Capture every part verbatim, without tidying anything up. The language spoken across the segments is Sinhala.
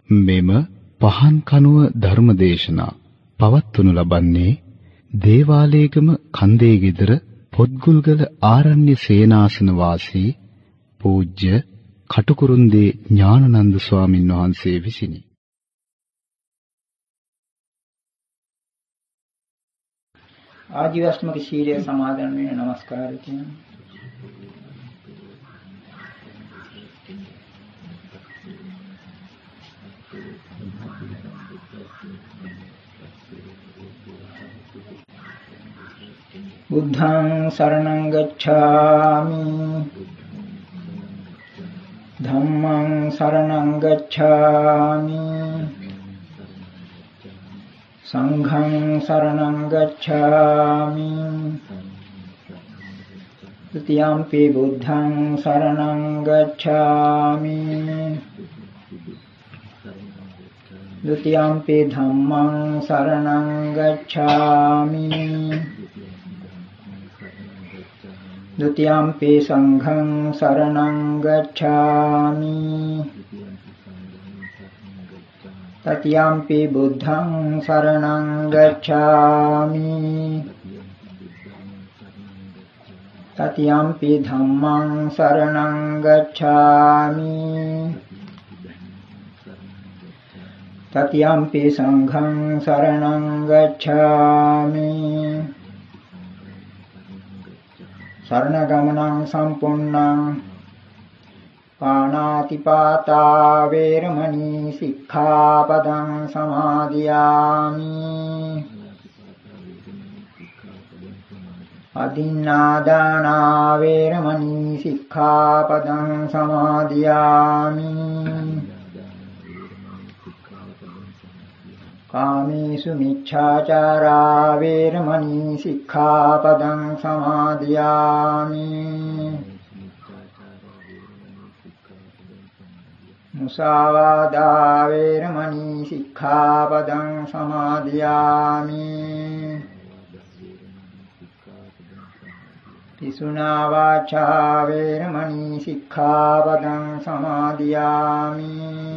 මෙම පහන් කනුව ධර්මදේශනා පවත්වනු ලබන්නේ දේවාලේගම කන්දේ ගෙදර පොත්ගුල්ගල ආරණ්‍ය සේනාසන වාසී පූජ්‍ය කටුකුරුන්දී ඥානানন্দ ස්වාමින් වහන්සේ විසිනි. ආජීවශ්‍රමක ශීලය සමාදන් වෙන නමස්කාර කියනවා. බුද්ධං සරණං ගච්ඡාමි ධම්මං සරණං ගච්ඡාමි සංඝං සරණං ගච්ඡාමි ဒုတိယံ පි බුද්ධං සරණං ගච්ඡාමි ဒုတိယံ පි ධම්මං සරණං ගච්ඡාමි ဒုတိယံ පි සංඝං සරණං ගච්ඡාමි တတိယံ පි බුද්ධං සරණං ගච්ඡාමි တတိယံ පි ධම්මං සරණං ගච්ඡාමි တတိယံ පි සංඝං සරණං ගච්ඡාමි สรณගමනං සම්පුන්නං පාණාතිපාතා වේරමණී සික්ඛාපදං සමාදියාමි අදින්නාදානා වේරමණී සික්ඛාපදං සමාදියාමි කාමේසු මිච්ඡාචාරා වේරමණී සික්ඛාපදං සමාදියාමි මුසාවාදා වේරමණී සික්ඛාපදං සමාදියාමි පිසුනා වාචා වේරමණී සික්ඛාපදං සමාදියාමි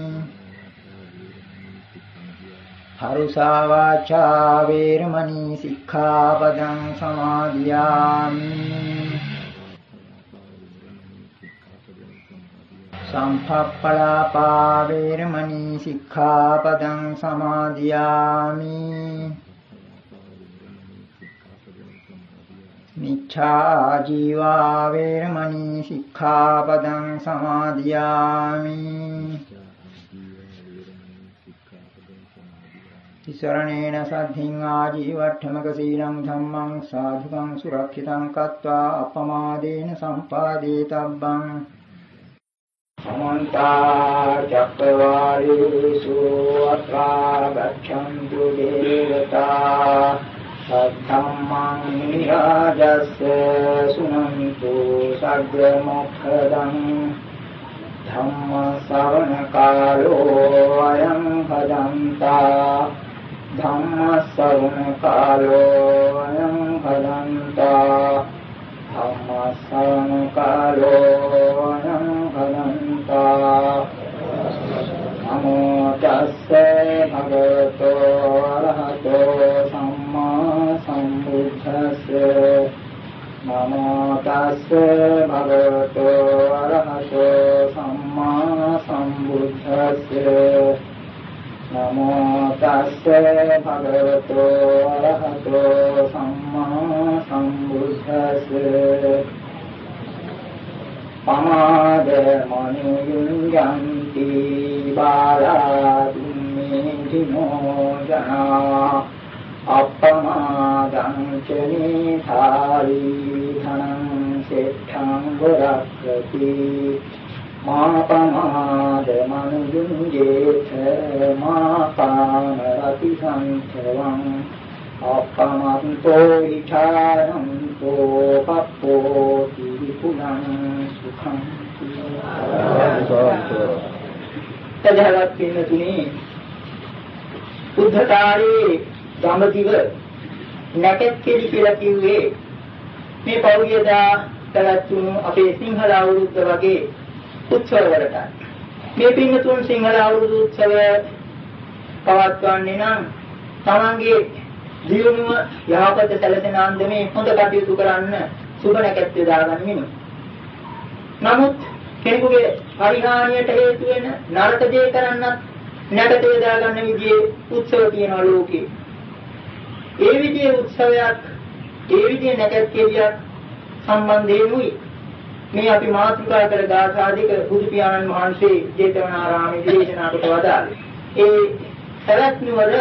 හරුසා වාචා වේරමණී සික්ඛාපදං සමාදියාමි සම්පප්පලාපා වේරමණී සික්ඛාපදං සමාදියාමි මිච්ඡා ජීවා වේරමණී සික්ඛාපදං සමාදියාමි තිසරණේන සද්ධින් ආජීවට්ඨමක සීලං ධම්මං සාධුකං සුරක්ෂිතං කତ୍වා අපමාදේන සම්පාදේතබ්බං සමන්ත චක්කවාලේසු අත්‍රා ගච්ඡන්තු දේවතා සද්ධම්මං නිරාජස්ස සුනන්තු සග්ග මොක්ඛදං ධම්ම ශ්‍රවණ කාලෝ අයං භදන්තා ධම්ම ශ්‍රවණ කාලෝ අයං භදන්තා ධම්ම ශ්‍රවණ කාලෝ අයං භදන්තා නමෝ තස්සේ භගවතෝ අරහතෝ සම්මා සම්බුද්දස්සේ නමෝ තස්සේ භගවතෝ අරහතෝ සම්මා සම්බුද්දස්සේ නමෝ තස්සේ භගවතෝ අරහතෝ සම්මා සම්බුද්දස්සේ පමාද මනුයුඤ්ජන්ති බාලාදුම්මේ දිනෝ ජනා අපමාදං චනීථාලි ධනං සෙට්ඨං වරක්ඛති මාපමාද මනුයුඤ්ජේත මාපානරති සංඛවං අපමන්තෝ විචාරන්තෝ පප්පෝ තිපුනං සුඛං තදහලත් කියන තුනේ බුද්ධකාරී ගමදිව නැකත් කෙලි කියලා කිව්වේ මේ පෞද්ගලිකදා පැවැත්වුණු අපේ සිංහල අවුරුද්ද වගේ උත්සවවලට මේ පින්තුන් සිංහල අවුරුදු උත්සවය පවත්වන්නේ නම් තමන්ගේ ජීවණය යහපත සැලසෙන අන්දමේ හොඳ කටයුතු කරන්න සුබ නැකත් යොදාගන්න වෙනවා. නමුත් කෙනෙකුගේ පරිහානියට හේතු වෙන නරක දේ කරන්නත් නැකත යොදාගන්න විදිහේ උත්සව තියෙනවා ලෝකේ. ඒ විදිහේ උත්සවයක්, ඒ විදිහේ නැකත් කෙලියක් සම්බන්ධයෙන්ුයි මේ අපි මාතෘකා කළ ගාථාදික බුදු පියාණන් වහන්සේ ජේතවනාරාමයේ දේශනා කොට වදාළේ. ඒ සරත් නුවර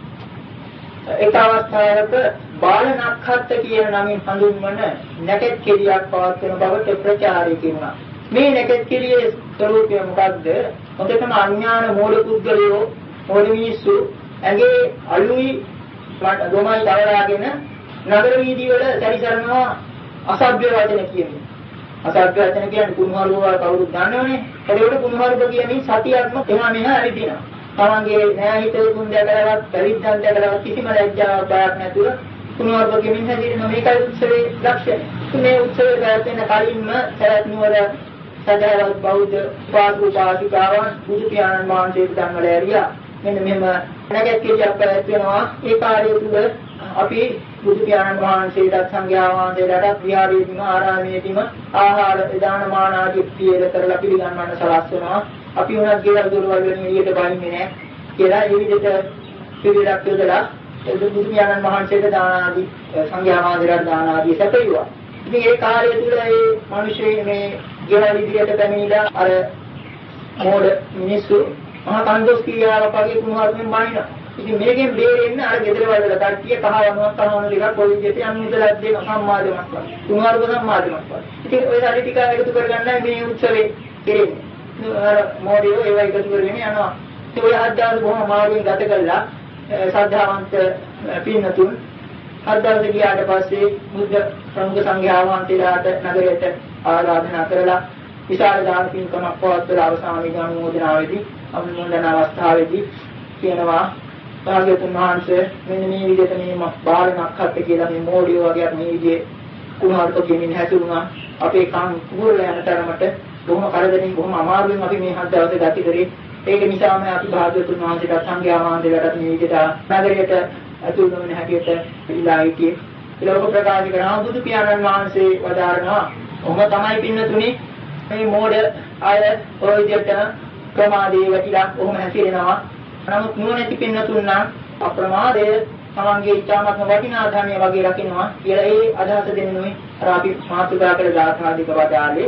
එක අවස්ථාවක බාල නක්ඛත්ත කියන නමින් හඳුන්වන නැකත් කෙලියක් පවත්වන බවට ප්‍රචාරය කෙරුණා. මේ නැකත් කෙලියේ ස්වરૂපය මොකද්ද? හොඳටම අඥාන මෝඩ පුද්ගලයෝ මෝඩ මිනිස්සු ඇගේ අලුයි ගොමයි දවරාගෙන නගර වීදි වල සැරිසරනවා අසභ්‍ය වචන කියන්නේ. අසභ්‍ය වචන කියන්නේ කුණුහරුව කවුරුත් දන්නවනේ. ඒකට කුණුහරුව කියන්නේ සතියක්ම එහා මෙහා ඇවිදිනවා. තමන්ගේ නෑහිතවතුන් දැකලවත් පරිද්දන් දැකලවත් කිසිම ලැජ්ජාවක් බයක් නැතුව කුණුහරුව කියමින් හැදිරෙන මේකයි උත්සවයේ ලක්ෂණය. මේ උත්සවයේ පැවැත්වෙන කලින්ම සරත් නුවර සදාවත් බෞද්ධ පාසුපාසිකාවන් බුදු පියාණන් වහන්සේට දන්වල ඇරියා. මෙන්න මෙහෙම නැගත් කියක් පැවැත්වෙනවා. ඒ කාර්යය තුළ අපි බුදු පියාණන් වහන්සේට සංඝයා වහන්සේලාට විහාරයේදීම ආරාමයේදීම ආහාර දානමාන ආදී පිළිවෙල කරලා පිළිගන්වන්න සලස්වනවා. අපි උනත් ගෙවල් දොරවල් වලින් එළියට බහින්නේ නැහැ කියලා ඒ විදිහට පිළිවෙලක් යොදලා බුදු පියාණන් වහන්සේට දාන ආදී සංඝයා වහන්සේලාට දාන ආදී සැපයුවා. ඉතින් ඒ කාර්යය තුළ මේ මිනිස්සු මේ ගෙවල් ඉදිරියට පැමිණිලා අර මෝඩ මිනිස්සු මහා කන්දොස් කියාවක් වගේ කුණුහරුවෙන් බණිනවා. ඉතින් මේකෙන් බේරෙන්න අර ගෙදර වල කට්ටිය කහවණුවක් කනවන දෙකක් ඔය විදිහට යම් ඉඳලා දෙන සම්මාදමක් වගේ. කුණුහරුව සම්මාදමක් වගේ. ඉතින් ඔය සාරි ටික එකතු කරගන්නයි මේ උත්සවේ කෙරෙන්නේ. අර මොඩියෝ ඒවා එකතු කරගෙන යනවා. ඒ ඔය හත්දාස් බොහොම මාර්ගෙන් ගත කළා. ශ්‍රද්ධාවන්ත පින්නතුන් හත්දාස් ගියාට පස්සේ බුද්ධ ප්‍රමුඛ සංඝයා වහන්සේලාට නගරයට ආරාධනා කරලා විශාල දාන පින්කමක් පවත්වලා අවසානයේ අනුමෝදනාවේදී අනුමෝදන අවස්ථාවේදී කියනවා භාග්‍යවතුන් වහන්සේ මෙන්න මේ විදිහට මේ බාල නක්ඛත් කියලා මේ මොඩියෝ වගේ මේ විදිහේ කුණාර්ථ කියමින් හැසිරුණා. අපේ කන් කුරුල්ල යන තරමට බොහොම කරදරින් බොහොම අමාරුවෙන් අපි මේ හත් දවසේ ගත කරේ. ඒක නිසාම අපි භාග්‍යවතුන් වහන්සේට සංඝයා වහන්සේලාට මේ විදිහට නගරයට ඇතුල් වෙන හැටියට ඉල්ලා හිටියේ. ඒක ප්‍රකාශ කරනවා බුදු පියාණන් වහන්සේ වදාරනවා ඔහොම තමයි පින්නතුනි මේ මෝඩ අය ඔය විදිහට ප්‍රමාදයේ වැටිලා ඔහොම හැසිරෙනවා. නමුත් නුවණැති පින්නතුන් නම් අප්‍රමාදය තමන්ගේ ඉච්ඡාමත්ම වටිනා ධර්මයේ වගේ රකින්නවා කියලා ඒ අදහස දෙන්නුයි අර අපි මාතෘකා කළ ගාථාදික වදාලේ.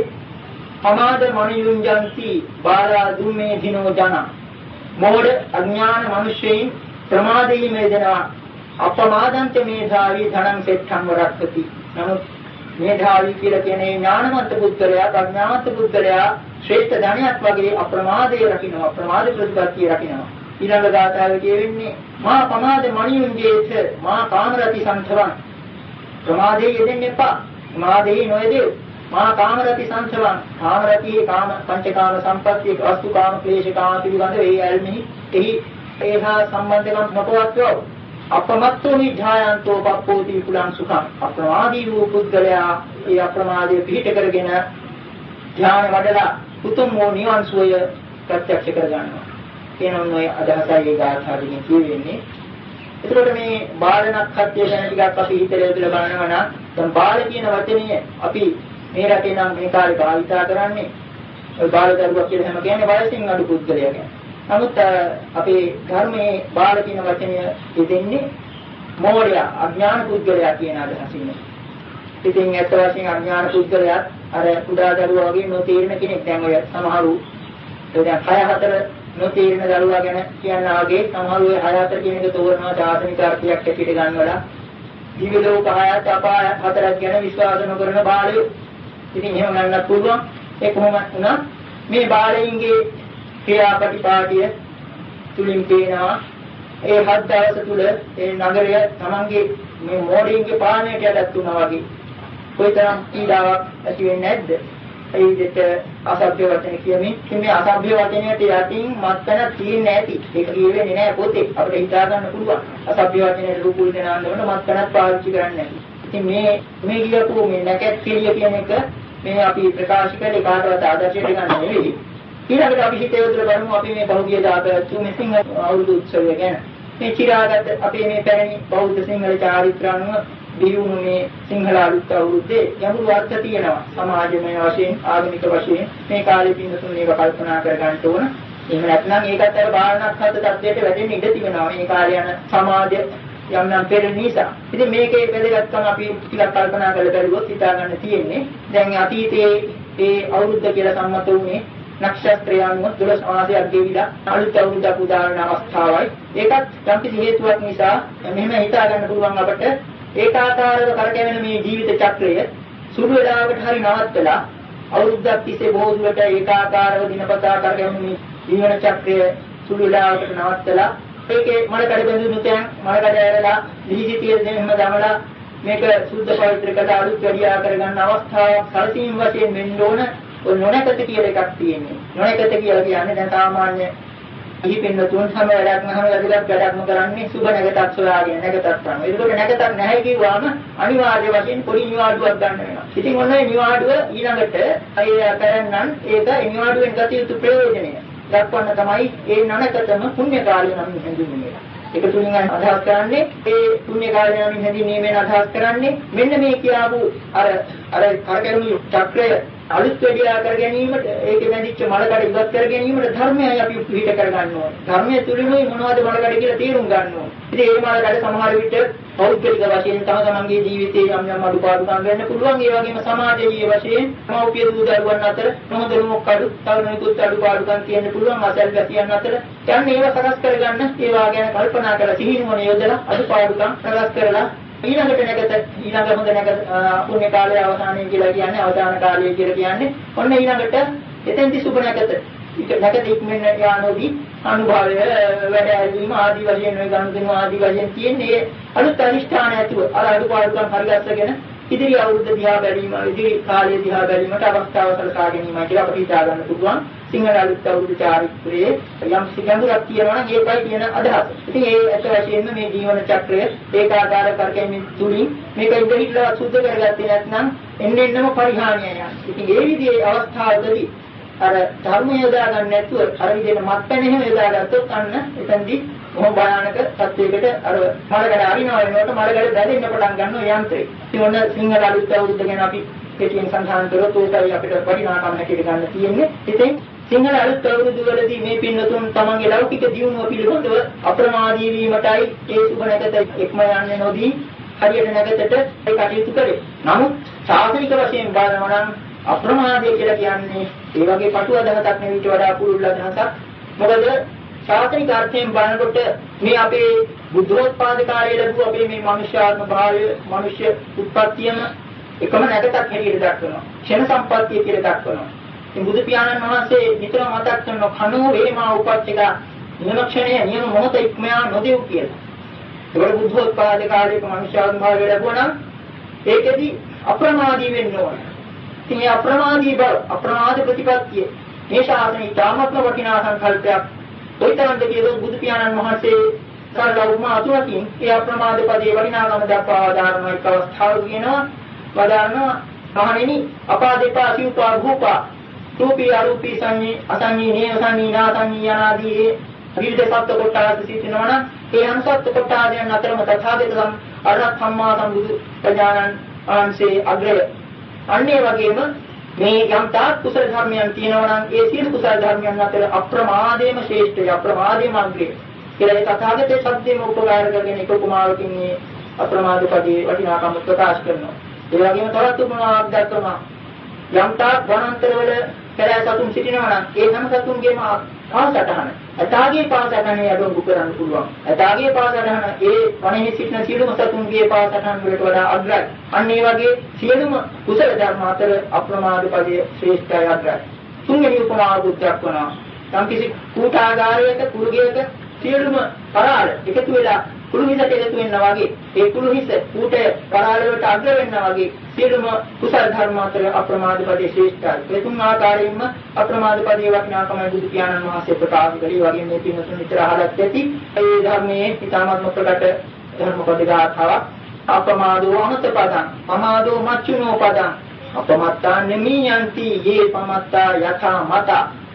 අමාද මනියුංජන්ති බාලා දුම්මේ දිනෝ ජන මෝඩ අඥාන මිනිසෙයින් ප්‍රමාදයේ මේදෙනවා අපමාදන්ත මේධාවී ධනං සෙට්ඨං වරක්කති. නමුත් මේධාවී කියලා කියන්නේ ඥානවන්ත පුද්ගලයා ප්‍රඥාවන්ත පුද්ගලයා ශ්‍රේෂ්ඨ ධනයක් වගේ අප්‍රමාදයේ රකින්නවා අප්‍රමාද ප්‍රතිපත්තිය රකින්නවා. ඊළඟ ගාථාවේ කියවෙන්නේ මා පමාද මනියුංජේත මා කාමරති සංසවං ප්‍රමාදයේ යෙදෙන්න එපා. ප්‍රමාදයේ නොයදෙව්. මා කාමරති සංසවං කාමරතියේ කාම පංචකාම සම්පත්තිය වස්තු කාම ක්ලේශ කාම පිළිබඳ ඒ ඇල්මෙහි එහි ඒහා සම්බන්ධකම් නොපවත්වව. අපමත්තෝ නිධායන්තෝ පප්පෝති කුලං සුඛං අප්‍රමාදී වූ පුද්ගලයා ඒ අප්‍රමාදයේ පිහිට කරගෙන ධ්‍යාන වඩලා උතුම් වූ නිවන් සුවය ප්‍රත්‍යක්ෂ කර ගන්නවා. එනොන් ඔය අදහසයි ඒ ගාථාවකින් කියවෙන්නේ. එතකොට මේ බාල නක්ඛත්ය ගැන ටිකක් අපි හිතලා ඉඳලා බලනවා නම් දැන් බාල කියන වචනේ අපි මේ රටේ නම් මේ කාලේ භාවිතා කරන්නේ ඔය බාල දරුවා කියලා හැම කියන්නේ වයසින් අඩු පුද්ගලයා ගැන. නමුත් අපේ ධර්මයේ බාල කියන වචනය දෙන්නේ මෝඩයා අඥාන පුද්ගලයා කියන අදහසින්. ඉතින් ඇත්ත වශයෙන්ම අඥාන පුද්ගලයා අර කුඩා දරුවා වගේ නොතේරෙන කෙනෙක්. දැන් ඔය සමහරු දැන් හය හතර නොතේරෙන දරුවා ගැන කියනවා වගේ සමහරු ඔය හය හතර කියන එක තෝරනවා දාර්ශනික අර්ථයක් ඇටියට ගන්නවලා දිව්‍ය ලෝක හයත් අපාය හතරක් ගැන විශ්වාස නොකරන බාලයෝ. ඉතින් එහෙම ගන්නත් පුළුවන්. ඒ කොහොමද වුණා මේ බාලයින්ගේ ක්‍රියාපටිපාටිය තුලින් පේනවා ඒ හත් දවස තුල ඒ නගරය තමන්ගේ මේ මෝඩින්ගේ පාණයට යටත් වුණා වගේ කොයිතරම් පීඩාවක් ඇති වෙන්නේ නැද්ද? ඒ විදිහට අසභ්‍ය වචන කියමින් මේ අසභ්‍ය වචනයට යටින් මත්තන තියෙන්නේ නැති. ඒක කියවෙන්නේ නැහැ පොතේ. අපිට හිතා ගන්න පුළුවන්. අසභ්‍ය වචනයට රූපුල් දෙන අන්දමට මත්තනක් පාවිච්චි කරන්නේ නැහැ. ඉතින් මේ මේ කියපු මේ නැකත් කියලා කියන එක මේ අපි ප්‍රකාශ කළේ කාටවත් ආදර්ශයට ගන්න නෙවෙයි. ඊළඟට අපි හිතේ යොදලා බලමු අපි මේ බෞද්ධ දාපැවැත්වූ මේ සිංහල අවුරුදු උත්සවය ගැන. මේ චිරාගත අපේ මේ පැරණි බෞද්ධ සිංහල චාරිත්‍ර අනුව දියුණු මේ සිංහල අලුත් අවුරුද්දේ ගැඹුරු අර්ථ තියෙනවා. සමාජමය වශයෙන්, ආගමික වශයෙන් මේ කාලේ පින්නතුන් මේක කල්පනා කර ගන්න ඕන. එහෙම නැත්නම් ඒකත් අර බාහනක් හත තත්ත්වයට වැටෙන්න ඉඩ තිබෙනවා. මේ කාලේ යන සමාජ යම් යම් පෙර නිසා. ඉතින් මේකේ වැදගත්කම අපි ටිකක් කල්පනා කරලා බැලුවොත් හිතා ගන්න තියෙන්නේ. දැන් අතීතයේ ඒ අවුරුද්ද කියලා සම්මත වුණේ නක්ෂත්‍රය අනුව දොළොස් මාසයක් ගෙවිලා අලුත් අවුරුද්දක් උදාවන අවස්ථාවයි. ඒකත් යම් කිසි හේතුවක් නිසා මෙහෙම හිතා ගන්න පුළුවන් අපට ඒකාකාරව කරකැවෙන මේ ජීවිත චක්‍රය සුළු වේලාවකට හරි නවත්තලා අවුරුද්දක් තිස්සේ බොහෝ දුරට ඒකාකාරව දිනපතා කරකැවෙන මේ ජීවන චක්‍රය සුළු වේලාවකට නවත්තලා ඒකේ මලකඩ බඳුනු තැන් මලකඩ ඇරලා දීජිතිය දෙන්න දමලා මේක සුද්ධ පවිත්‍ර කළා අලුත් වැඩියා කරගන්න අවස්ථාවක් සැලසීම් වශයෙන් වෙන්න ඕන. ඔය නොනකත කියලා එකක් තියෙනවා. නොනකත කියලා කියන්නේ දැන් සාමාන්‍ය ඉහිපින්න තුන් හැම වැඩක්ම හැම වැඩක් වැඩක්ම කරන්නේ සුබ නැගතක් සොයාගෙන නැගතක් කරනවා. ඒකට නැගතක් නැහැ කිව්වම අනිවාර්ය වශයෙන් පොඩි නිවාඩුවක් ගන්න වෙනවා. ඉතින් ඔන්න ඒ නිවාඩුව ඊළඟට අය කරන්නන් ඒක නිවාඩුවෙන් ගත යුතු ප්‍රයෝජනය දක්වන්න තමයි ඒ නොනකතම පුණ්‍ය කාර්ය නම් හඳුන්වන්නේ. ඒක තුලින් අදහස් කරන්නේ ඒ පුණ්‍ය කාර්ය නම් හැඳින්වීමෙන් අදහස් කරන්නේ මෙන්න මේ කියාපු අර අර කරකැවුණු චක්‍රය අලුත් වැඩියා කර ගැනීමට ඒකේ බැඳිච්ච මලකඩ ඉවත් කර ගැනීමට ධර්මයයි අපි පිළිහිට කර ගන්න ඕනේ. ධර්මයේ තුලිනුයි මොනවද මලකඩ කියලා තේරුම් ගන්න ඕනේ. ඉතින් ඒ මලකඩ සමහර විට පෞද්ගලික වශයෙන් තම තමන්ගේ ජීවිතයේ යම් යම් අඩුපාඩුකම් වෙන්න පුළුවන්. ඒ වගේම සමාජීය වශයෙන් මව්පිය දූ දරුවන් අතර නොදරුණු කඩු තවනිකුත් අඩුපාඩුකම් තියෙන්න පුළුවන්. අසල් ගැසියන් අතර යන්නේ ඒවා සකස් කරගන්න ඒවා ගැන කල්පනා කරලා සිහිනුවන යොදලා අඩුපාඩුකම් සකස් කරලා ඊළඟට නැගත ඊළඟ හොඳ නැගත පුණ්‍ය කාලයේ අවසානයේ කියලා කියන්නේ අවසාන කාලයේ කියලා කියන්නේ ඔන්න ඊළඟට එතෙන්දි සුබ නැගත නැගත ඉක්මන යානෝදී අනුභවය වැඩ ඇරීම ආදී වශයෙන් මේ ගනුදෙනු ආදී වශයෙන් තියෙන්නේ අලුත් අනිෂ්ඨාන ඇතුව අර අඩුපාඩුකම් හරිගස්සගෙන ඉදිරි අවුරුද්ද දිහා බැලීම ඉදිරි කාලය දිහා බැලීමට අවස්ථාව සලසා ගැනීම කියලා අපිට හිතා ගන්න පුළුවන්. සිංහල අලුත් අවුරුදු චාරිත්‍රයේ යම් සිගඳුරක් තියෙනවා නම් ඒකයි කියන අදහස. ඉතින් ඒ ඇත්ත වශයෙන්ම මේ ජීවන චක්‍රය ඒකාකාර කරකැවීම තුලින් මේක ඉදිරියට සුද්ධ කරගත්තේ නැත්නම් එන්න එන්නම පරිහානිය යනවා. ඉතින් ඒ විදිහේ අවස්ථාවකදී අර ධර්මය යොදා ගන්න නැතුව අර විදිහට මත්පැන එහෙම යොදාගත්තොත් අන්න එතනදී මොහොම භයානක තත්යකට අර මලකඩ අරිනවා වෙනකොට මලකඩ බැඳෙන්න පටන් ගන්නවා යන්ත්‍රය. ඉතින් ඔන්න සිංහල අලුත් අවුරුද්ද ගැන අපි කෙටියෙන් සඳහන් කරොත් ඒකයි අපිට වටිනාකම හැටියට ගන්න තියෙන්නේ. ඉතින් සිංහල අලුත් අවුරුදු වලදී මේ පින්නතුන් තමන්ගේ ලෞකික දියුණුව පිළිබඳව අප්‍රමාදී වීමටයි ඒ සුබ නැගත එක්ම යන්නේ නොදී හරියට නැගතට ඒ කටයුතු කරේ. නමුත් සාසනික වශයෙන් බලනවා නම් අප්‍රමාදය කියලා කියන්නේ ඒ වගේ පටු අදහසක් නෙවෙයි ඊට වඩා පුළුල් අදහසක්. මොකද ශාස්ත්‍රීය අර්ථයෙන් බලනකොට මේ අපේ බුද්ධෝත්පාද කාලයේ ලැබුව අපේ මේ මනුෂ්‍යාත්ම භාවය, මනුෂ්‍ය උත්පත්තියම එකම නැගතක් හැටියට දක්වනවා. ක්ෂණ සම්පත්තිය කියලා දක්වනවා. ඉතින් බුදු පියාණන් වහන්සේ නිතරම මතක් කරන කනෝ වේමා උපච්චක නියම ක්ෂණය නියම මොහොත ඉක්මයා නොදෙව් කියලා. ඒකට බුද්ධෝත්පාද කාලයක මනුෂ්‍යාත්ම භාවය ලැබුවා නම් ඒකෙදි අප්‍රමාදී වෙන්න ඕන. ඉතින් මේ අප්‍රමාදී බව, අප්‍රමාද ප්‍රතිපත්තිය මේ ශාසනයේ තාමත්ම වටිනා සංකල්පයක්. ඔයිතරම්ද කියලොත් බුදු පියාණන් වහන්සේ කරලා උමා තුනකින් ඒ අප්‍රමාද පදේ වටිනාකම දක්වා ආදාරණ එක් අවස්ථාවක කියනවා වදාරනවා මහණෙනි අපාදේපා සිව්පා භූපා රූපී අරූපී සංඤී අසංඤී නේව සංඤී නාසංඤී යනාදී විවිධ සත්ත්ව කොටස් සිටිනවා නම් ඒ අනුසත්ත්ව කොටාදයන් අතරම තථාගතයන් අරහත් සම්මා සම්බුදු ප්‍රජානන් වහන්සේ අග්‍රය අන්නේ වගේම මේ යම් තාක් කුසල ධර්මයන් තියෙනවා නම් ඒ සියලු කුසල ධර්මයන් අතර අප්‍රමාදේම ශ්‍රේෂ්ඨයි අප්‍රමාදේම අග්‍රය කියලා ඒ තථාගතයේ සත්‍යම උපකාර කරගෙන එක උපමාවකින් මේ අප්‍රමාද පදේ වටිනාකම ප්‍රකාශ කරනවා. ඒ වගේම තවත් උපමාවක් දක්වනවා. යම් තාක් වනාන්තරවල පෙරෑ සතුන් සිටිනවා නම් ඒ හැම සතුන්ගේම පාසටහන අතාගේ පාසටහනේ අඩංගු කරන්න පුළුවන්. අතාගේ පාසටහන ඒ වනයේ සිටින සියලුම සතුන්ගේ පාසටහන් වලට වඩා අග්‍රයි. අන්න ඒ වගේ සියලුම කුසල ධර්ම අතර අප්‍රමාද පදයේ ශ්‍රේෂ්ඨයි අග්‍රයි. තුන්වෙනි උපමාව බුද්ධක් වනවා. සම්කිසි කූටාගාරයක කුරුගයක සියලුම පරාල එකතු වෙලා කුළු හිසට එකතු වෙනවා වගේ ඒ කුළු හිස කූටය පරාල වලට අග්‍ර වෙනවා වගේ සියලුම කුසල ධර්ම අතර අප්‍රමාද පදයේ ශ්‍රේෂ්ඨයි. ඒ තුන් ආකාරයෙන්ම අප්‍රමාද පදයේ වටිනාකමයි බුදු පියාණන් වහන්සේ ප්‍රකාශ කළේ. වගේ මේ පින්තුන් විතර අහලත් ඇති. ඒ ධර්මයේ ඊටමත්ම ප්‍රකට ධර්ම පද ගාථාවක්. අප්‍රමාදෝ අමත පදං පමාදෝ මච්චුනෝ පදං අපමත්තා නෙමියන්ති යේ පමත්තා යථා මත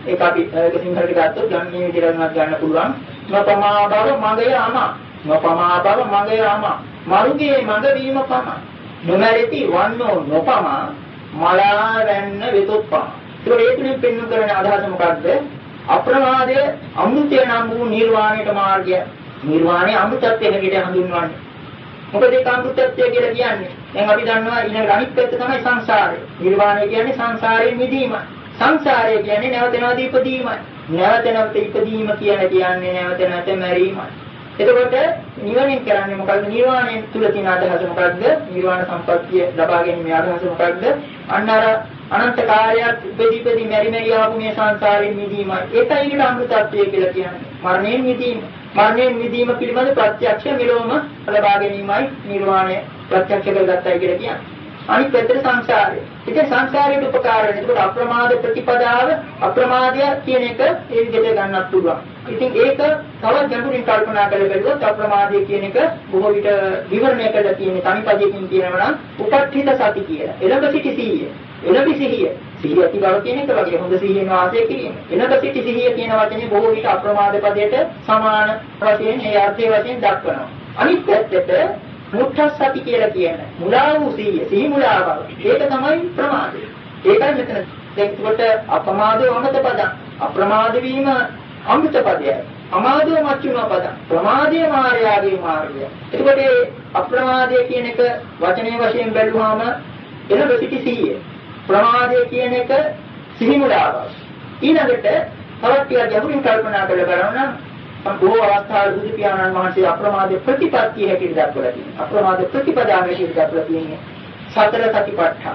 ඒක අපි ඒක සිංහලට ගත්තොත් ගන්න මේ විදිහට ගන්නත් ගන්න පුළුවන්. නොපමා බව මගේ අම. නොපමා බව මගේ අම. මරුගේ මඟ වීම පම. නොමැරිති වන්නෝ නොපමා මලා වැන්න වෙතොත්පා. ඒක ඒකෙන් පෙන්වන කරන අදහස මොකද්ද? අප්‍රමාදය අමෘතය නම් වූ නිර්වාණයට මාර්ගය. නිර්වාණය අමෘතත්වයට හැටියට හඳුන්වන්නේ. මොකද ඒක අමෘතත්වය කියලා කියන්නේ. දැන් අපි දන්නවා ඊළඟ අනිත් පැත්ත තමයි සංසාරය. නිර්වාණය කියන්නේ සංසාරයෙන් මිදීම. සංසාරය කියන්නේ නැවත නැවත ඉපදීමයි. නැවත නැවත ඉපදීම කියන කියන්නේ නැවත නැවත මැරීමයි. එතකොට නිවනින් කරන්නේ මොකද්ද? නිර්වාණයෙන් තුල තියෙන අදහස මොකද්ද? නිර්වාණ සම්පත්තිය ලබා ගැනීමේ අදහස මොකද්ද? අන්න අර අනන්ත කාර්යයක් උපදීපදී මෙරි මෙරි ආපු මේ සංසාරයෙන් මිදීමයි. ඒකයි ඊට අමෘතත්වය කියලා කියන්නේ. මරණයෙන් මිදීම. මරණයෙන් මිදීම පිළිබඳ ප්‍රත්‍යක්ෂ මෙලොවම ලබා ගැනීමයි නිර්වාණය ප්‍රත්‍යක්ෂ කරගත්තයි කියලා කියන්නේ. අනිත් පැත්තට සංසාරය. ඉතින් සංසාරයට උපකාර වෙන. ඒකට අප්‍රමාද ප්‍රතිපදාව අප්‍රමාදය කියන එක ඒ විදිහට ගන්නත් පුළුවන්. ඉතින් ඒක තවත් ගැඹුරින් කල්පනා කරලා බලුවොත් අප්‍රමාදය කියන එක බොහෝ විට විවරණය කරලා තියෙන තනිපදයකින් කියනවා නම් උපට්ඨිත සති කියලා. එළඹ සිටි සිහිය. එළඹ සිහිය. සිහිය ඇති බව කියන එක වගේ හොඳ සිහියෙන් වාසය කිරීම. එළඹ සිටි සිහිය කියන වචනේ බොහෝ විට අප්‍රමාද පදයට සමාන වශයෙන් ඒ අර්ථය වශයෙන් දක්වනවා. අනිත් පැත්තට මුක්ඛ සති කියලා කියන්නේ මුලා වූ සිහිය. සිහි මුලා බව. ඒක තමයි ප්‍රමාදය. ඒකයි මෙතන එතකොට අපමාදෝ අමත පදං. අප්‍රමාද වීම අමෘත පදයයි. අමාදෝ මච්චුන පදං. ප්‍රමාදයේ මායාවේ මාර්ගය. එතකොට අප්‍රමාදය කියන එක වචනේ වශයෙන් බැලුවාම එළඹ සිටි සිහිය. ප්‍රමාදය කියන එක සිහි මුලාව. ඊළඟට තවත් ටිකක් ගැඹුරින් කල්පනා කරලා බලනවා නම් බොහෝ අවස්ථාවල බුදු පියාණන් වහන්සේ අප්‍රමාද ප්‍රතිපත්තිය හැටියට දක්වලා තියෙනවා. අප්‍රමාද ප්‍රතිපදාව හැටියට දක්වලා තියෙන්නේ සතර සතිපට්ඨාන.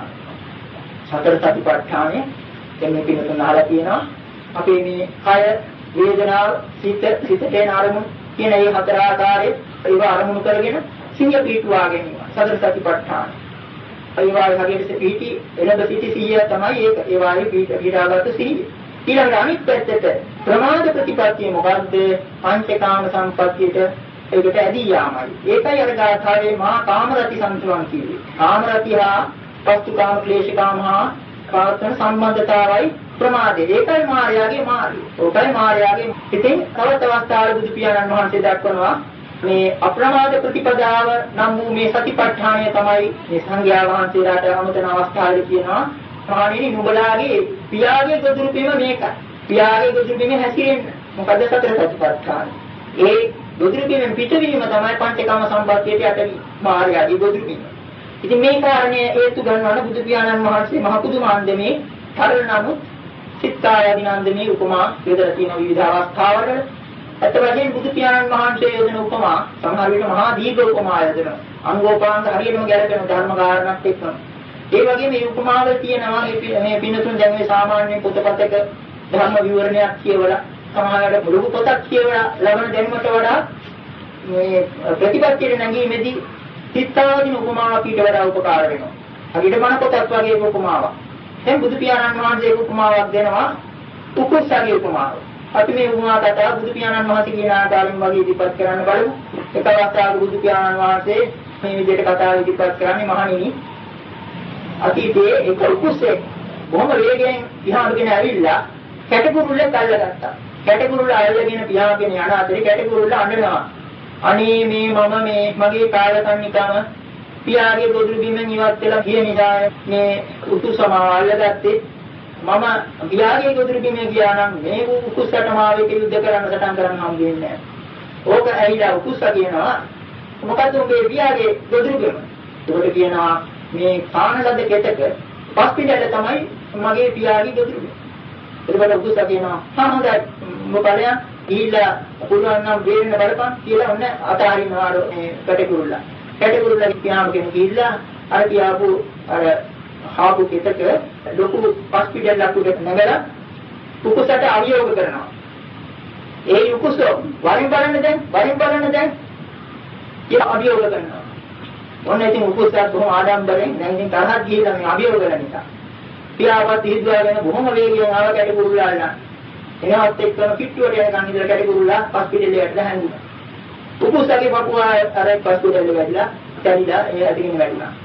සතර සතිපට්ඨානේ එන්නේ පිළිතුරු අහලා තියෙනවා. අපේ මේ කය වේදනාව සිත සිතේ අරමුණු කියන මේ හතර ආකාරයේ ඒව අරමුණු කරගෙන සිහිය පිටුවා ගැනීම. සතර සතිපට්ඨාන. ඒ වාගේ හරියට පිටි එළඹ සිටි සිහිය තමයි ඒක. ඒ වාගේ පිට පිටාගත සිහිය. ඊළඟට අනිත් පැත්තට ප්‍රමාද ප්‍රතිපත්තිය මොකද්ද? පංචකාම සම්පත්තියට ඒකට ඇදී යාමයි. ඒකයි අර ගාථාවේ මහා කාමරති සම්තුලන් කිව්වේ. කාමරති හා පස්තුකාම ක්ලේශකාම හා කාර්යන සම්බන්ධතාවයි ප්‍රමාදේ. ඒකයි මායාවේ මාර්ගය. ඒකයි මායාවේ. ඉතින් තවත් අවස්ථාවල බුදු පියාණන් වහන්සේ දක්වනවා මේ අප්‍රමාද ප්‍රතිපදාව නම් වූ මේ සතිපට්ඨානය තමයි මේ සංඝයා වහන්සේලාට අමතන අවස්ථාවේදී කියනවා මහණෙනි නුඹලාගේ පියාගේ ගොදුරු බිම මේකයි. පියාගේ ගොදුරු බිම හැසිරෙන්න. මොකද සතර සතිපට්ඨාන. ඒ ගොදුරු බිමෙන් පිටවීම තමයි පංචකාම සම්පත්තියට යටවීම. මාර්ගයදී ගොදුරු බිම. ඉතින් මේ කාරණේ හේතු ගන්නවන බුදු පියාණන් වහන්සේ මහ පුදුමාන්දමේ තරල නමුත් චිත්තායදිනන්දමේ උපමා යොදලා තියෙන විවිධ අවස්ථාවල අත වශයෙන් බුදු පියාණන් වහන්සේ යොදන උපමා සමහර විට මහා දීර්ඝ උපමා යොදනවා. අංගෝපාංග හරියටම ගැලපෙන ධර්ම කාරණාත් එක්කම. ඒ වගේ මේ උපමාවල තියෙනවා මේ පින්නතුන් දැන් මේ සාමාන්‍ය පොතපතක ධර්ම විවරණයක් කියවලා සමහරවිට මුළු පොතක් කියවලා ලබන දැනුමට වඩා මේ ප්‍රතිපත්තියේ නැගීමේදී චිත්තාවදින උපමාව පිට වඩා උපකාර වෙනවා. හරියට මන පොතක් වගේ උපමාවක්. දැන් බුදු පියාණන් වහන්සේ උපමාවක් දෙනවා උකුස්සගේ උපමාව. අපි මේ උපමා කතාව බුදු පියාණන් වහන්සේ කියන ආකාරයෙන් වගේ ඉදිරිපත් කරන්න බලමු. එක අවස්ථාවක බුදු පියාණන් වහන්සේ මේ විදිහට කතාව ඉදිරිපත් කරන්නේ මහණෙනි අතීතයේ එක උකුස්සෙක් බොහොම වේගයෙන් පියාඹගෙන ඇවිල්ලා කැටකුරුල්ලෙක් අල්ලගත්තා. කැටකුරුල්ල අල්ලගෙන පියාඹගෙන යන අතරේ කැටකුරුල්ල අඬනවා. අනේ මේ මම මේ මගේ කාලකන්නිකම පියාගේ ගොදුරු බිමෙන් ඉවත් වෙලා ගිය නිසා මේ උකුස්සම අල්ලගත්තේ මම පියාගේ ගොදුරු බිමේ ගියා නම් මේ උකුස්සට මාවෙක යුද්ධ කරන්න සටන් කරන්න හම් වෙන්නේ නැහැ. ඕක ඇහිලා උකුස්ස කියනවා මොකද උඹේ පියාගේ ගොදුරු බිම? ඒකට කියනවා මේ කාණලද කෙටක පස්පිටල තමයි මගේ පියාගේ ගොදුරු බිම. ඒකට උකුස්ස කියනවා හා හොඳයි මොකලයා ඊළා පුළුවන් නම් වේරෙන්න බලපන් කියලා ඔන්න අතාරිනවා මේ කැටකුරුල්ලා. කැටකුරුල්ලා පියාඹගෙන ගිහිල්ලා අර තියාපු අර හාපු කෙටක ලොකු පස්පිටලක් උඩට නැගලා උකුසට අවියෝග කරනවා. ඒ උකුස වරින් බලන්න දැන් වරින් බලන්න දැන් කියලා අවියෝග කරනවා. ඔන්න ඉතින් උකුසත් බොහොම ආඩම්බරෙන් දැන් ඉතින් තරහක් ගිහිල්ලා මේ අවියෝග කරන නිසා පියාවත් ඉහිදුවාගෙන බොහොම වේගයෙන් ආව කැටකුරුල්ලා අල්ලන්න. එනවත් එක්කම කිට්ටුවට යනකන් ඉඳලා කැටකුරුල්ලා පස්පිටලයට හැංගුණා. උකුසගේ පපුවා අර පස්පිටලෙ වැදිලා කැඩිලා ඒ අදින්න වැටුණා.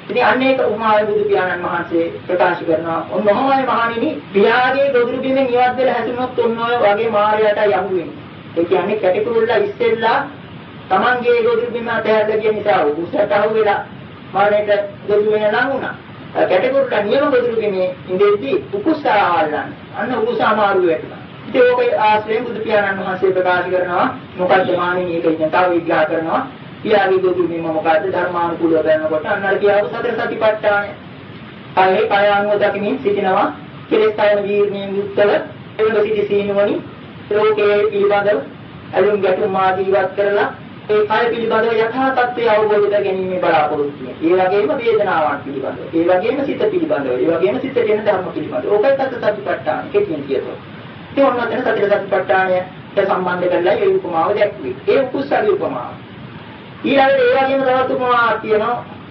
ඉතින් අන්න ඒක උමාවේ බුදු පියාණන් වහන්සේ ප්‍රකාශ කරනවා. ඔන්නෝමයි මහණෙනි පියාගේ ගොදුරු බිමෙන් ඉවත් වෙලා හැසිරුණොත් ඔන්න ඔය වගේ මායයට යමු වෙන්නේ. ඒ කියන්නේ කැටිකුරුල්ලා ඉස්සෙල්ලා තමන්ගේ ගොදුරු බිම අතහැරලා ගිය නිසා උසට අහු වෙලා මානෙට ගොදුරු වෙන ලඟ වුණා. කැටිකුරුල්ලා නියම ගොදුරු බිමේ ඉඳෙද්දී උකුස්සා ආල්ලන්නේ. අන්න උකුස්සා මාරු වෙනවා. ඉතින් ඕකේ ආශ්‍රයෙන් බුදු පියාණන් වහන්සේ ප්‍රකාශ කරනවා මොකක්ද මහණෙනි ඒක ඉතින් තව විග්‍රහ කරනවා. පියාගේ ගොදුරු බිම මොකද්ද ධර්මානුකූලව බලනකොට අන්නර කියාව සතර සතිපට්ඨානය. කයේ කය අනුව දකිමින් සිටිනවා. කෙලෙස් කයම ජීර්ණයෙන් යුක්තව එවන සිටි සීනුවනි ලෝකයේ පිළිබඳව අලුම් ගැටුම් ආදී ඉවත් කරලා ඒ කය පිළිබඳව යථා තත්ත්වය අවබෝධ කර ගැනීම බලාපොරොත්තු වෙනවා. ඒ වගේම වේදනාවන් පිළිබඳව, ඒ වගේම සිත පිළිබඳව, ඒ වගේම සිතේ තියෙන ධර්ම පිළිබඳව. ඕකයි සතර සතිපට්ඨාන කෙටියෙන් කියතොත්. ඒ වුණාට සතර සතිපට්ඨානයට සම්බන්ධ කරලා ඒ උපමාව දැක්වේ. ඒ උකුස්සගේ උපමාව. ඊළඟට ඒ වගේම තවත් උපමාවක් තියෙනවා.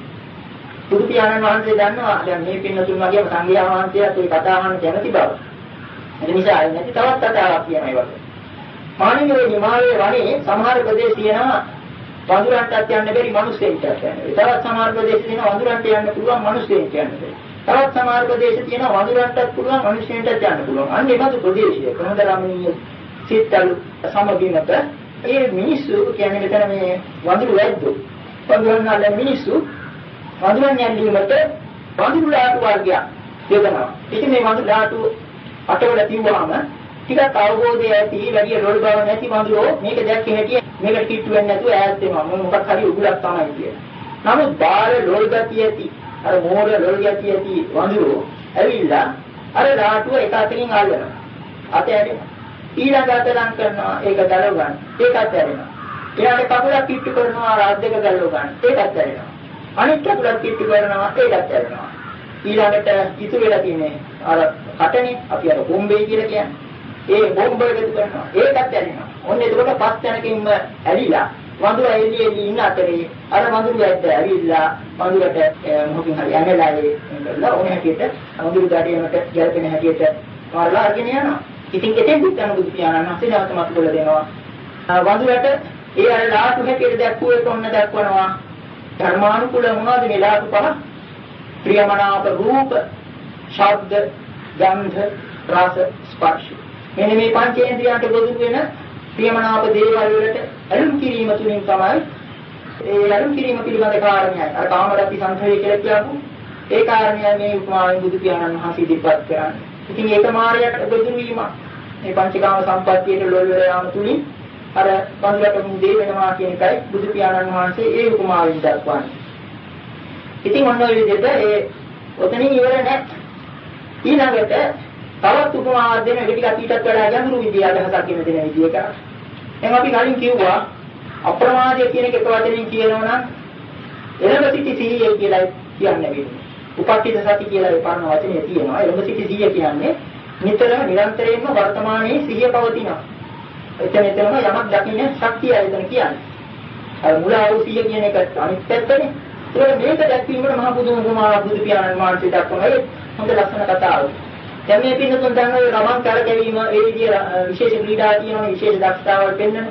බුදු පියාණන් වහන්සේ දන්නවා දැන් මේ පින්නතුන් වගේම සංඝයා වහන්සේලාත් ඒ කතා අහන්න කැමති බව. ඒ නිසා ඒ නැති තවත් කතාවක් කියනවා ඒ වගේ. මානිමේ හිමාලයේ වනේ සමහර ප්‍රදේශ තියෙනවා වඳුරන්ටත් යන්න බැරි මිනිස්සුන්ට යන්න. තවත් සමහර ප්‍රදේශ තියෙනවා වඳුරන්ට යන්න පුළුවන් මිනිස්සුන්ට යන්න බැරි. තවත් සමහර ප්‍රදේශ තියෙනවා වඳුරන්ටත් පුළුවන් මිනිස්සුන්ටත් යන්න පුළුවන්. අන්න ඒ වගේ ප්‍රදේශය කොහොමදරාමනීය සිත්තලු සමගිනක ඒ මිනිස්සු කියන්නේ මෙතන මේ වඳුරු වැද්දෝ. වඳුරන් අල්ලන මිනිස්සු වඳුරන් යන්නීමට වඳුරු ලාටු වර්ගයක් යොදනවා. ඉතින් මේ වඳුරු ලාටු අටවල තියුවාම ටිකක් අවබෝධය ඇති වැඩි රෝල් බව නැති වඳුරෝ මේක දැක්කේ හැටි මේකට කිට්ටු වෙන්නේ නැතුව ඈත් වෙනවා. මොකක් හරි උගුලක් තමයි කියන්නේ. නමුත් බාල රෝල් ගතිය ඇති අර මෝර රෝල් ගතිය ඇති වඳුරෝ ඇවිල්ලා අර ලාටුව එක අතකින් අල්ලනවා. අත ඇරෙනවා. ඊළඟ අත ලං කරනවා ඒක දලව ගන්න. ඒකත් ඇරෙනවා. ඊළඟ කකුලක් කිට්ටු කරනවා රාජ් දෙක දලව ගන්න. ඒකත් ඇරෙනවා. අනිත් කකුලක් කිට්ටු කරනවා ඒකත් ඇරෙනවා. ඊළඟට ඉතුරු වෙලා තියෙන්නේ අර කටනේ අපි අර බොම්බේ කියලා කියන්නේ. ඒ බොම්බේ එකතු කරනවා ඒකත් ඇරෙනවා. ඔන්න ඒකට පස් තැනකින්ම ඇලිලා වඳුර එළිය එළිය ඉන්න අතරේ අර වඳුරු ඇද්ද ඇවිල්ලා වඳුරට මොකකින් හරි ඇනලා ඒ ඕන හැටියට වඳුරු ගැටියකට ගැලපෙන හැටියට මාරලා අරගෙන යනවා. ඉතින් එතෙන් බුද්ධ බුදු පියාණන් වහන්සේ නැවත මතක කරලා දෙනවා. වඳුරට ඒ අර ලාටු හැටියට දැක්වුවේ කොන්න දක්වනවා. ධර්මානුකූල මොනවද මේ ලාටු පහ? ප්‍රියමනාප රූප, ශබ්ද, ගන්ධ, රස, ස්පර්ශ. මෙන්න මේ පංචේන්ද්‍රයන්ට ගොදුරු වෙන ප්‍රියමනාප දේවල් වලට අලුම් කිරීම තුලින් තමයි ඒ අලුම් කිරීම පිළිබඳ කාරණයක්. අර කාමරති සංඛේ කියලා කියපු ඒ කාරණය මේ උපමාවෙන් බුදු පියාණන් වහන්සේ ඉදිරිපත් කරන්නේ. ඉතින් ඒක මායයට ගොදුරු වීම. මේ පංචකාම සම්පත්තියට ලොල් වෙලා යාම තුලින් අර වඳුරට මුදේ වෙනවා කියන එකයි බුදු පියාණන් වහන්සේ ඒ උපමාවෙන් දක්වන්නේ. ඉතින් ඔන්න ඔය විදිහට ඒ ඔතනින් ඉවර නැහැ. ඊළඟට තවත් උපමාවක් දෙන එක ටිකක් ඊටත් වඩා ගැඹුරු විදිය අදහසක් කියන දෙන විදියක. එහෙනම් අපි කලින් කිව්වා අප්‍රමාදය කියන එක එක වචනෙන් කියනවා නම් එළඹ සිටි සිහිය කියලා කියන්නේ වෙන්නේ. උපක්ඛිත සති කියලා ඒ පරණ වචනේ තියෙනවා. එළඹ සිටි සිහිය කියන්නේ නිතරම නිරන්තරයෙන්ම වර්තමානයේ සිහිය පවතිනවා. එතන එතනම යමක් දකින්න ශක්තිය එතන කියන්නේ. අර මුල ආරෝපිය කියන එක අනිත් පැත්තනේ. ඒක මේක දැක්වීමට මහ බුදුන් වහන්සේ බුදු පියාණන් වහන්සේ දක්වන හොඳ ලස්සන කතාවක්. දැන් මේ පින්නතුන් දන්නවා රමන් කරකැවීම ඒ විදිය විශේෂ ක්‍රීඩා තියෙනවා විශේෂ දක්ෂතාවල් පෙන්වන.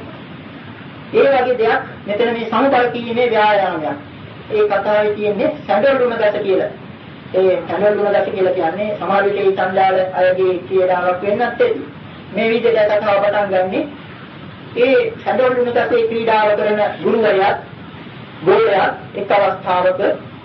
ඒ වගේ දෙයක් මෙතන මේ සමුපල් කීමේ ව්‍යායාමයක්. ඒ කතාවේ තියෙන්නේ සැඬවුණ ගැට කියලා. ඒ සැඬවුණ ගැට කියලා කියන්නේ සමාජ විද්‍යාවේ සංජාල අයගේ ක්‍රීඩාවක් වෙන්නත් ඇති. මේ විදිහට කතාව පටන් ගන්නෙ ඒ සැඬවුණ ගැටේ ක්‍රීඩාව කරන ගුරුවරයා ගෝලයා එක් අවස්ථාවක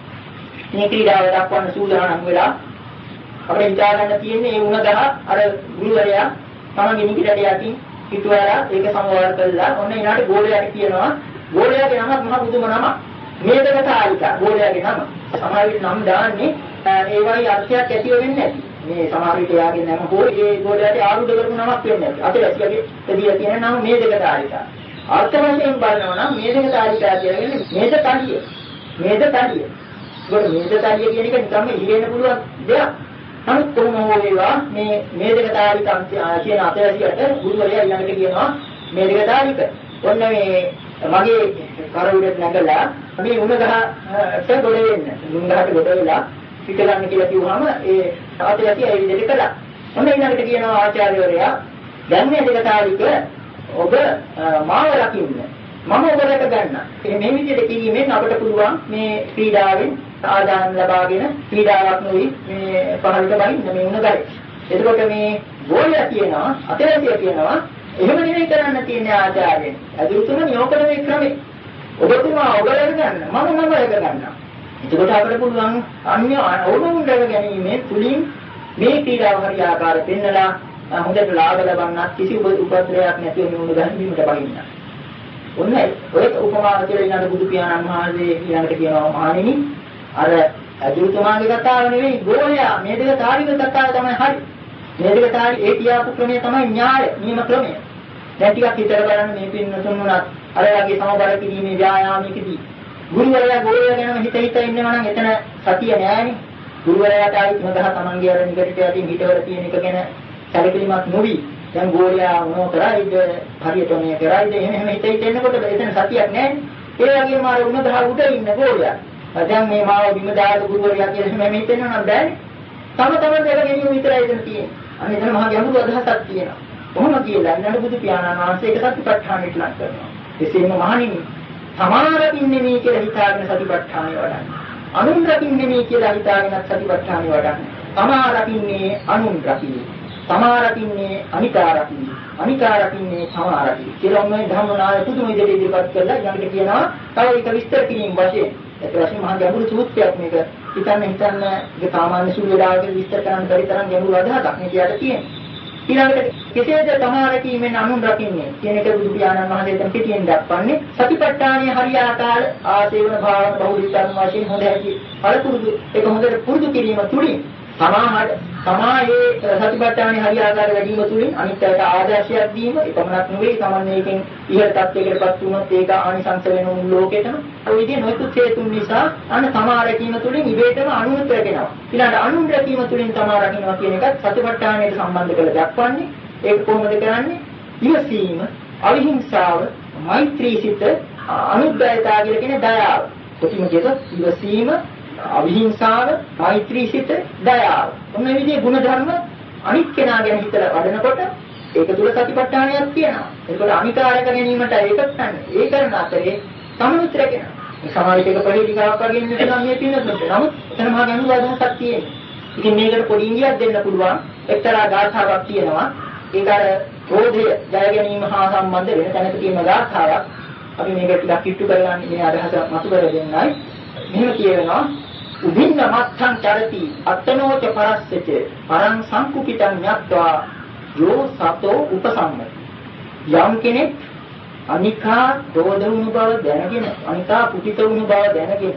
මේ ක්‍රීඩාව දක්වන්න සූදානම් වෙලා අපේ හිතා ගන්න තියෙන්නේ ඒ උණ දහ අර ගුරුවරයා තමන්ගේ නිකිටට යටින් පිටුවරා ඒක සමවර කළා. ඔන්න ඊනාට ගෝලයාට කියනවා ගෝලයාගේ නම මහ බුදුම නම. මේදකතාරිකා ගෝලයාගේ නම. සමහර විට නම් දාන්නේ ඒ වගේ අර්ථයක් ඇතිව වෙන්නේ නැති. මේ සමහර විට යාගේ නම හෝ ඒ ගෝලයාට ආරුඩ කරපු නමක් වෙන්නේ නැති. අපේ ඇසියගේ තදියා තියෙන නම මේදකතාරිකා. අර්ථ වශයෙන් බලනවා නම් මේදකතාරිකා කියන්නේ මේද තඩිය. මේද තඩිය. ඒක මේද තඩිය කියන එක නිකම්ම ඉහෙන්න පුළුවන් දෙයක්. නමුත් කොහොම හෝ වේවා මේ මේදකතාරික කියන අතැසියට ගුරුවරයා ඊළඟට කියනවා මේදකතාරික. ඔන්න මේ මගේ කර උඩට නැගලා මේ උණ ගහට ගොඩ වෙන්න. උණ ගහට ගොඩ වෙලා පිට ගන්න කියලා කිව්වම ඒ අතැසිය ඒ විදිහට කළා. ඔන්න ඊළඟට කියනවා ආචාර්යවරයා දැන් මේදකතාරික ඔබ මාව රකින්න. මම ඔබ දැක ගන්න. මේ විදිහට කිරීමෙන් අපට පුළුවන් මේ ක්‍රීඩාවෙන් ආදායම් ලබාගෙන ක්‍රීඩාවක් නොවි මේ පහළට බහින්න මේ උණ ගයි. එතකොට මේ ගෝලයා කියනවා අතේසිය කියනවා එහෙම නෙවෙයි කරන්න තියෙන්නේ ආචාර්යයන්. අදුතුම නියෝකන මේ ක්‍රමේ. ඔබතුමා ඔබ දැක ගන්න. මම මම දැක ගන්නවා. එතකොට අපිට පුළුවන් අන්‍ය ඕනම දැක ගැනීමෙන් තුලින් මේ ක්‍රීඩාව හරි ආකාර පෙන්නලා හොඳට ලාභ ලබන්නත් කිසි උපද්‍රවයක් නැතිව මේ උණ ගහින්නට බහින්න. ඔන්න ඔය උපමාන කියලා ඊළඟ බුදු පියාණන් වහන්සේ ඊළඟට කියනවා මහණෙනි අර අජුතුමාගේ කතාව නෙවෙයි ගෝලයා මේ දෙක තාරික කතාව තමයි හරි. මේ දෙක තාරි ඒ කියාපු ක්‍රමය තමයි න්‍යාය නියම ක්‍රමය. දැන් ටිකක් හිතලා බලන්න මේ පින්නතුන් වුණත් අර වගේ සමබර කිරීමේ ව්‍යායාමයකදී ගුරුවරයා ගෝලයා ගැනම හිත හිත ඉන්නවා නම් එතන සතිය නෑනේ. ගුරුවරයාට ආයි මදහ තමන්ගේ අර නිකට යටින් හිතවල තියෙන එක ගැන සැලකිලිමත් නොවි දැන් ගෝලයා මොනව කරයිද හරියට මේ කරයිද එහෙම එහෙම හිත හිත ඉන්නකොට එතන සතියක් නෑනේ. ඒ වගේම අර උණ දහ උඩ ඉන්න ගෝලයා දැන් මේ මාව බිම දාලා ගුරුවරයා කියලා එහෙම හිතෙන්න නම් බෑනේ. තම තමන් දෙක ගෙනියු විතරයි එතන තියෙන්නේ. අන්න එතන මහා ගැඹුරු අදහසක් තියෙනවා. කොහොම කියලා ඊළඟ බුදු පියාණන් වහන්සේ ඒක සතිපට්ඨානෙට ලං කරනවා. එසේම මහණෙනි සමාරකින්නේ මේ කියලා හිතාගෙන සතිපට්ඨානෙ වඩන්න. අනුන් රකින්නේ මේ කියලා හිතාගෙන සතිපට්ඨානෙ වඩන්න. සමාරකින්නේ අනුන් රකින්නේ. සමාරකින්නේ අනිකාරකින්නේ. අනිකාරකින්නේ සමාරකින්නේ. කියලා මේ ධම්මනාය පුදුම විදිහට ඉදිරිපත් කරලා ඊළඟට කියනවා තව එක විස්තර කිරීම වශයෙන්. ඒක වශයෙන් මහා ගැඹුරු සූත්‍රයක් මේක. හිතන්න හිතන්න ඒක සාමාන්‍ය සූත්‍රයකට විස්තර කරන්න බැරි තරම් ගැඹුරු අදහසක් මේ කියලාට තියෙනවා. ඊළඟට කෙසේද සමාරකීමෙන් අනුන් රකින්නේ කියන එක බුදු පියාණන් වහන්සේ දැන් පිටියෙන් දක්වන්නේ සතිපට්ඨානයේ හරියාකාර ආසේවන භාවන බහුලීකරණ වශයෙන් හොඳ ඇති පළපුරුදු ඒක හොඳට පුරුදු කිරීම තුලින් සමාහට සමායේ සතිපට්ඨානයේ හරියාකාර වැඩිම තුලින් අනිත්‍යයට ආදර්ශයක් දීම එකමනක් නෙවෙයි සමන්වේකෙන් ඉහළ තත්යකටපත් වුණොත් ඒක ආනිසංස වෙන මුළු ලෝකෙටම ඔය විදිහේ නොයෙකුත් හේතුන් නිසා අන්න සමාරකීම තුලින් ඉබේටම අනුමුත් රැගෙනවා ඊළඟට අනුන් රැකීම තුලින් සමාරකිනවා කියන එකත් සතිපට්ඨානයට සම්බන්ධ කරලා දක්වන්නේ ඒක කොහොමද කරන්නේ ඉවසීම අවිහිංසාව මෛත්‍රී සිත අනුද්යයතා කියලා කියන දයාව කොටිම කියතොත් ඉවසීම අවිහිංසාව මෛත්‍රී සිත දයාව ඔන්න මේ විදිහේ ගුණ ධර්ම අනිත් කෙනා ගැන හිතලා වඩනකොට ඒක තුල සතිපට්ඨානයක් තියෙනවා ඒකවල අනිකාරක ගැනීමට ඒකත් ගන්න ඒ කරන අතරේ සමනුත් රැකෙන මේ සමාජික පරිවිකාවක් වගේ ඉන්න නම් මේ පින්නතුන්ට නමුත් එතන මහා ගැඹුරු අදහසක් තියෙනවා ඉතින් මේකට පොඩි ඉංගියක් දෙන්න පුළුවන් එක්තරා ගාථාවක් තියෙනවා ඒක අර රෝධය ජය ගැනීම හා සම්බන්ධ වෙන තැනක තියෙන ගාථාවක් අපි මේක ටිකක් කිට්ටු කරලා මේ අදහස මතු කර දෙන්නයි මෙහෙම කියනවා උදින්න මත්තං චරති අත්තනෝච පරස්සච පරං සංකුපිතං ඤත්වා යෝ සතෝ උපසම්ම යම් කෙනෙක් අනිකා දෝධ වුණු බව දැනගෙන අනිකා කුපිත වුණු බව දැනගෙන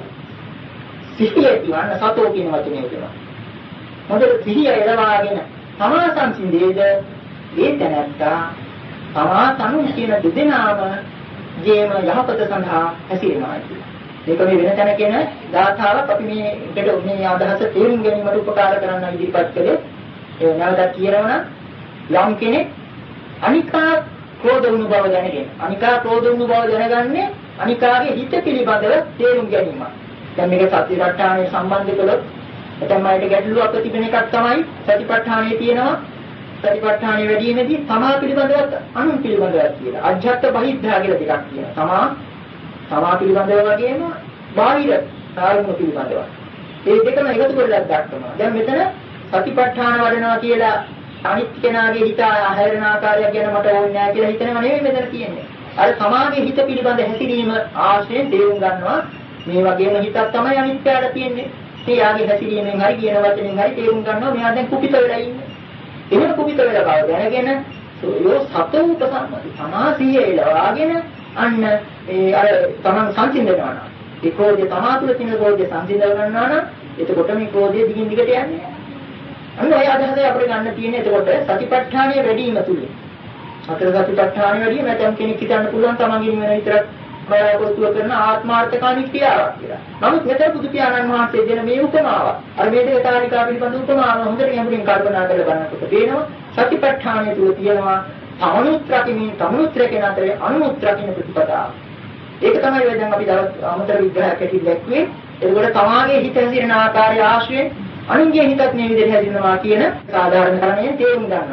සිහිය කියන සතෝ කියන වචනේ කියනවා මොකද සිහිය එළවාගෙන තමා සංසිඳේද ඒ තැනත්තා තමා තනුන් කියන දෙදෙනාම ජීම යහපත සඳහා හැසිරෙනවා කියලා. මේක මේ වෙන තැන කියන ධාතාවක් අපි මේකට මේ අදහස තේරුම් ගැනීමට උපකාර කරන්න ඉදිරිපත් කළේ. ඒ නැවතත් කියනවා යම් කෙනෙක් අනිකා ක්‍රෝධ වුණු බව දැනගෙන අනිකා ක්‍රෝධ වුණු බව දැනගන්නේ අනිකාගේ හිත පිළිබඳව තේරුම් ගැනීම. දැන් මේක සතිපට්ඨානයේ සම්බන්ධ කළොත් එතනයිට ගැටලුවක් තිබෙන එකක් තමයි සතිපට්ඨානයේ තියෙනවා සතිපට්ඨානයේ වැඩිමේදී තමා පිළිබඳව අනුන් පිළිබඳව කියලා. අජ්ජත් බහිද්ධා කියලා දෙකක් තියෙනවා. තමා තමා පිළිබඳව වගේම බාහිර කාරණු පිළිබඳව. මේ දෙකම එකතු කරලා දක්වනවා. දැන් මෙතන සතිපට්ඨාන වඩනවා කියලා අනිත් කෙනාගේ හිත හැරෙන ආකාරයක් ගැන මට ඕනේ නැහැ කියලා හිතනව නෙවෙයි මෙතන කියන්නේ. අර තමාගේ හිත පිළිබඳ හැසිරීම ආශ්‍රයෙන් තේරුම් ගන්නවා. මේ වගේම හිතක් තමයි අනිත්‍යයට තියෙන්නේ. ඒ යාගේ හැසිරීමෙන් හරි කියන වචනෙන් හරි තේරුම් ගන්නවා මෙයා දැන් කුපිත වෙලා ඉන්නේ. එහෙම කුපිත වෙලා බව දැනගෙන යෝ සතෝ උපසම්පති සමාසිය එළවාගෙන අන්න ඒ අර තමන් සංසිඳනවා නම් ඒ ක්‍රෝධය තමා තුළ තියෙන ක්‍රෝධය සංසිඳව ගන්නවා නම් එතකොට මේ ක්‍රෝධය දිගින් දිගට යන්නේ. අන්න ඔය අදහසයි අපිට ගන්න තියෙන්නේ එතකොට සතිපට්ඨානය වැඩි වීම තුලින්. අතර සතිපට්ඨානය වැඩි වීම නැත්නම් කෙනෙක් හිතන්න පුළුවන් තමන්ගින් වෙන විතරක් බලාපොරොත්තු කරන ආත්මාර්ථකාමී ක්‍රියාවක් කියලා. නමුත් මෙතන බුදු පියාණන් වහන්සේ දෙන මේ උපමාව අර මේ දේතාරිකා පිළිබඳ උපමාව හොඳට ගැඹුරින් කල්පනා කරලා බලනකොට පේනවා සතිපට්ඨානය තුල තියෙනවා සමනුත්‍රාකිමින් සමනුත්‍රකේන අතරේ අනුත්‍රකින ප්‍රතිපදාව. ඒක තමයි වෙන දැන් අපි දවස් අමතර විග්‍රහයක් ඇටින් දැක්වේ. ඒකවල තමාගේ හිත හැසිරෙන ආකාරය ආශ්‍රයෙන් අනුන්ගේ හිතත් මේ විදිහට හැසිරෙනවා කියන සාධාරණ කාරණේ තේරුම් ගන්නවා.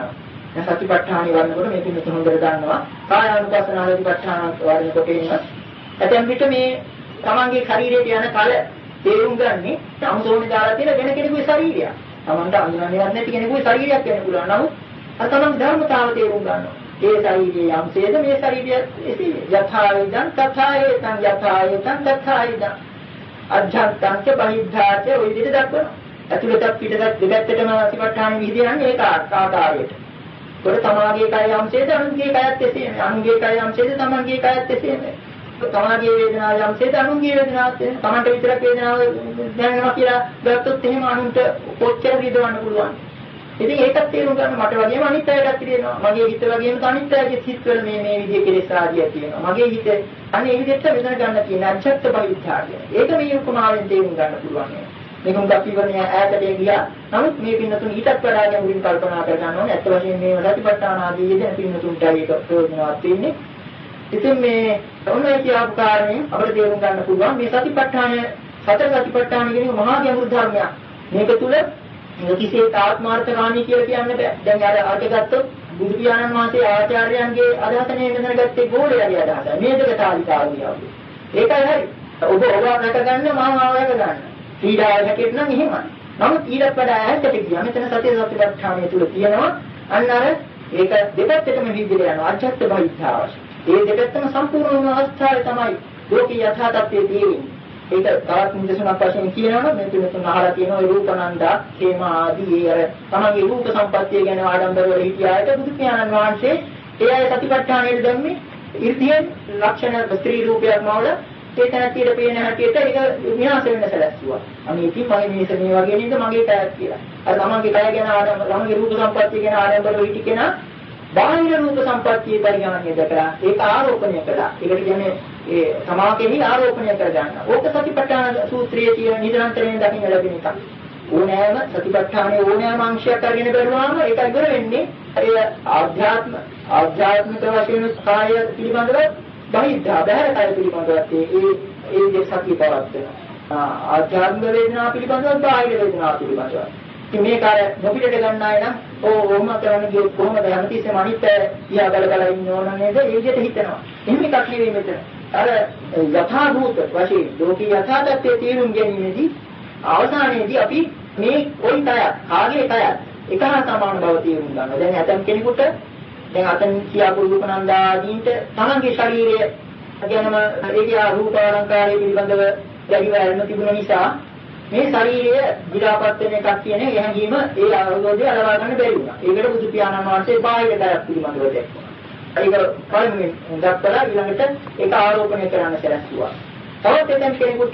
දැන් සතිපට්ඨානෙ වඩනකොට මේ පින්නත හොඳට දන්නවා. කායානුපස්සනා සතිපට්ඨාන වඩනකොට එන්න. ඇතැම් විට මේ තමන්ගේ ශරීරයට යන කල තේරුම් ගන්නේ සම්සෝනේ දාලා තියෙන වෙන කෙනෙකුගේ ශරීරයක්. තමන්ට අඳුනන්නේවත් නැති කෙනෙකුගේ ශරීරයක් වෙන්න පුළුවන්. නමුත් අර තමන් ධර්මතාව තේරුම් ගන්නවා. ඒ ශරීරයේ යම්සේද මේ ශරීරය එසේ යථායිදං තථායිතං යථායිතං තථායිදං අධ්‍යාත්මං ච බහිද්ධාච ඔය විදිහට දක්වනවා. ඇතුළත පිටතත් දෙපැත්තටම සතිපට්ඨාන විහිදියන්නේ ඒක ආකාරයට. ඒක තමාගේ කය යම්සේද අනුන්ගේ කයත් එසේම. අනුන්ගේ කය යම්සේද තමන්ගේ කයත් එසේම. තමාගේ වේදනාව යම්සේද අනුන්ගේ වේදනාවත් එසේම. තමන්ට විතරක් වේදනාව දැනෙනවා කියලා ගත්තොත් එහෙම අනුන්ට කොච්චර විදවන්න පුළුවන්. ඉතින් ඒකත් තේරුම් ගන්න මට වගේම අනිත් අයටත් තියෙනවා. මගේ හිත වගේම අනිත් අයගේ හිතවල මේ මේ විදිහේ කෙලෙස් ආදිය තියෙනවා. මගේ හිත අනේ මේ විදිහට වෙන ගන්න තියෙන අච්ඡත්ත බවිද්ධාය. ඒක මේ උපමාවෙන් තේරුම් ගන්න පුළුවන්. මේක උඟ පිවරණය ඈතට ගියා. නමුත් මේ පින්නතුන් ඊටත් වඩා ගැඹුරින් කල්පනා කර ගන්න ඕනේ. ඇත්ත වශයෙන්ම මේ සතිපට්ඨාන ආදී යෙදෙන පින්නතුන්ට ඒක ප්‍රයෝජනවත් වෙන්නේ. ඉතින් මේ ඔන්නයි කියපු කාරණේ අපිට තේරුම් ගන්න පුළුවන් මේ සතිපට්ඨාන සතර සතිපට්ඨාන කියන්නේ මහා ගැඹුරු ධර්මයක්. මේක තුල කිසිේ ආත්මාර්ථකාමී කියලා කියන්න බෑ. දැන් අර අර්ථ ගත්තොත් බුදු පියාණන් වහන්සේ ආචාර්යයන්ගේ අදහස නේ මෙතන ගත්තේ ගෝලයාගේ අදහස. මේක තාලිකාවියව. ඒකයි හරි. ඔබ ඔබ රැක ගන්න මම ආව රැක ගන්න. ඊඩාව හැකෙත් නම් එහෙමයි. නමුත් ඊට වඩා ඈතට ගියා. මෙතන සතිය සතිපට්ඨානය තුල තියෙනවා අන්න අර ඒක දෙපැත්තටම විදිහට යනවා. අජත්ත බහිද්ධාව. ඒ දෙපැත්තම සම්පූර්ණ අවස්ථාවේ තමයි ලෝකී යථා තත්ත්වයේ තියෙන්නේ. ඒක තවත් නිදසුනක් වශයෙන් කියනවනම් මේ තුන අහලා තියෙනවා රූපනන්දා, හේමා ආදී අර තමන්ගේ රූප සම්පත්තිය ගැන ආඩම්බර වල හිටියාට බුදු පියාණන් වහන්සේ ඒ අය සතිපට්ඨානයේ දැම්මේ ඉර්ධියෙන් ලක්ෂණ ස්ත්‍රී රූපයක් මවල ඒතනතියට පේන හැටියට ඒක විනාශ වෙන්න සැලැස්සුවා. අනේ ඉතින් මගේ මේක මේ වගේ නේද මගේ කයත් කියලා. අර තමන්ගේ කය ගැන ආඩම්බර, තමන්ගේ රූප සම්පත්තිය ගැන ආඩම්බර වෙ හිටි කෙනා බාහිර රූප සම්පත්තිය පරිගණනය දකලා ඒක ආරෝපණය කළා. ඒකට කියන්නේ ඒ සමාකෙහි ආරෝපණය කර ගන්න. ඕක සතිපට්ඨාන සූත්‍රයේ තියෙන නිරන්තරයෙන් දකින්න ලැබෙන එකක්. ඕනෑම සතිපට්ඨානයේ ඕනෑම අංශයක් අරගෙන බලුවාම ඒක ඉවර වෙන්නේ ඒ ආධ්‍යාත්ම ආධ්‍යාත්මික වශයෙන් කාය පිළිබඳව බහිද්ධා බහැර කාය පිළිබඳව ඒ ඒ ඒ සතිය පවත්වනවා. ආධ්‍යාත්මික වේදනා පිළිබඳව බාහිර වේදනා පිළිබඳව. ඉතින් මේ කාර්ය නොපිටට ගන්නයි නම් ඕම කරන්නේ ගියොත් කොහොමද හැමතිස්සෙම අනිත් තියා බල බල ඉන්න ඕන නේද? ඒ විදිහට හිතනවා. එහෙම එකක් නෙවෙයි මෙතන. අර යථා භූත වශයෙන් ලෝකී යථා තත්ත්වයේ තේරුම් ගැනීමේදී අවසානයේදී අපි මේ කොයි කය කාගේ කය එක හා සමාන බව තේරුම් ගන්නවා. දැන් ඇතම් කෙනෙකුට දැන් අතන් කියාපු රූපනන්දා ආදීන්ට තමන්ගේ ශරීරය ගැනම ඒකේ රූප අලංකාරය පිළිබඳව ගැඹුරම තිබුණ නිසා මේ ශරීරය විලාපත් වෙන එකක් කියන හැඟීම ඒ අවබෝධය අලවා ගන්න බැරි වුණා. ඒකට බුදු පියාණන් වහන්සේ බාහිර කයක් පිළිබඳව දැක්වුවා. ඒක පළමුවෙන් දක්වලා ඊළඟට ඒක ආරෝපණය කරන්න සැලැස්සුවා. තවත් එතන කෙනෙකුට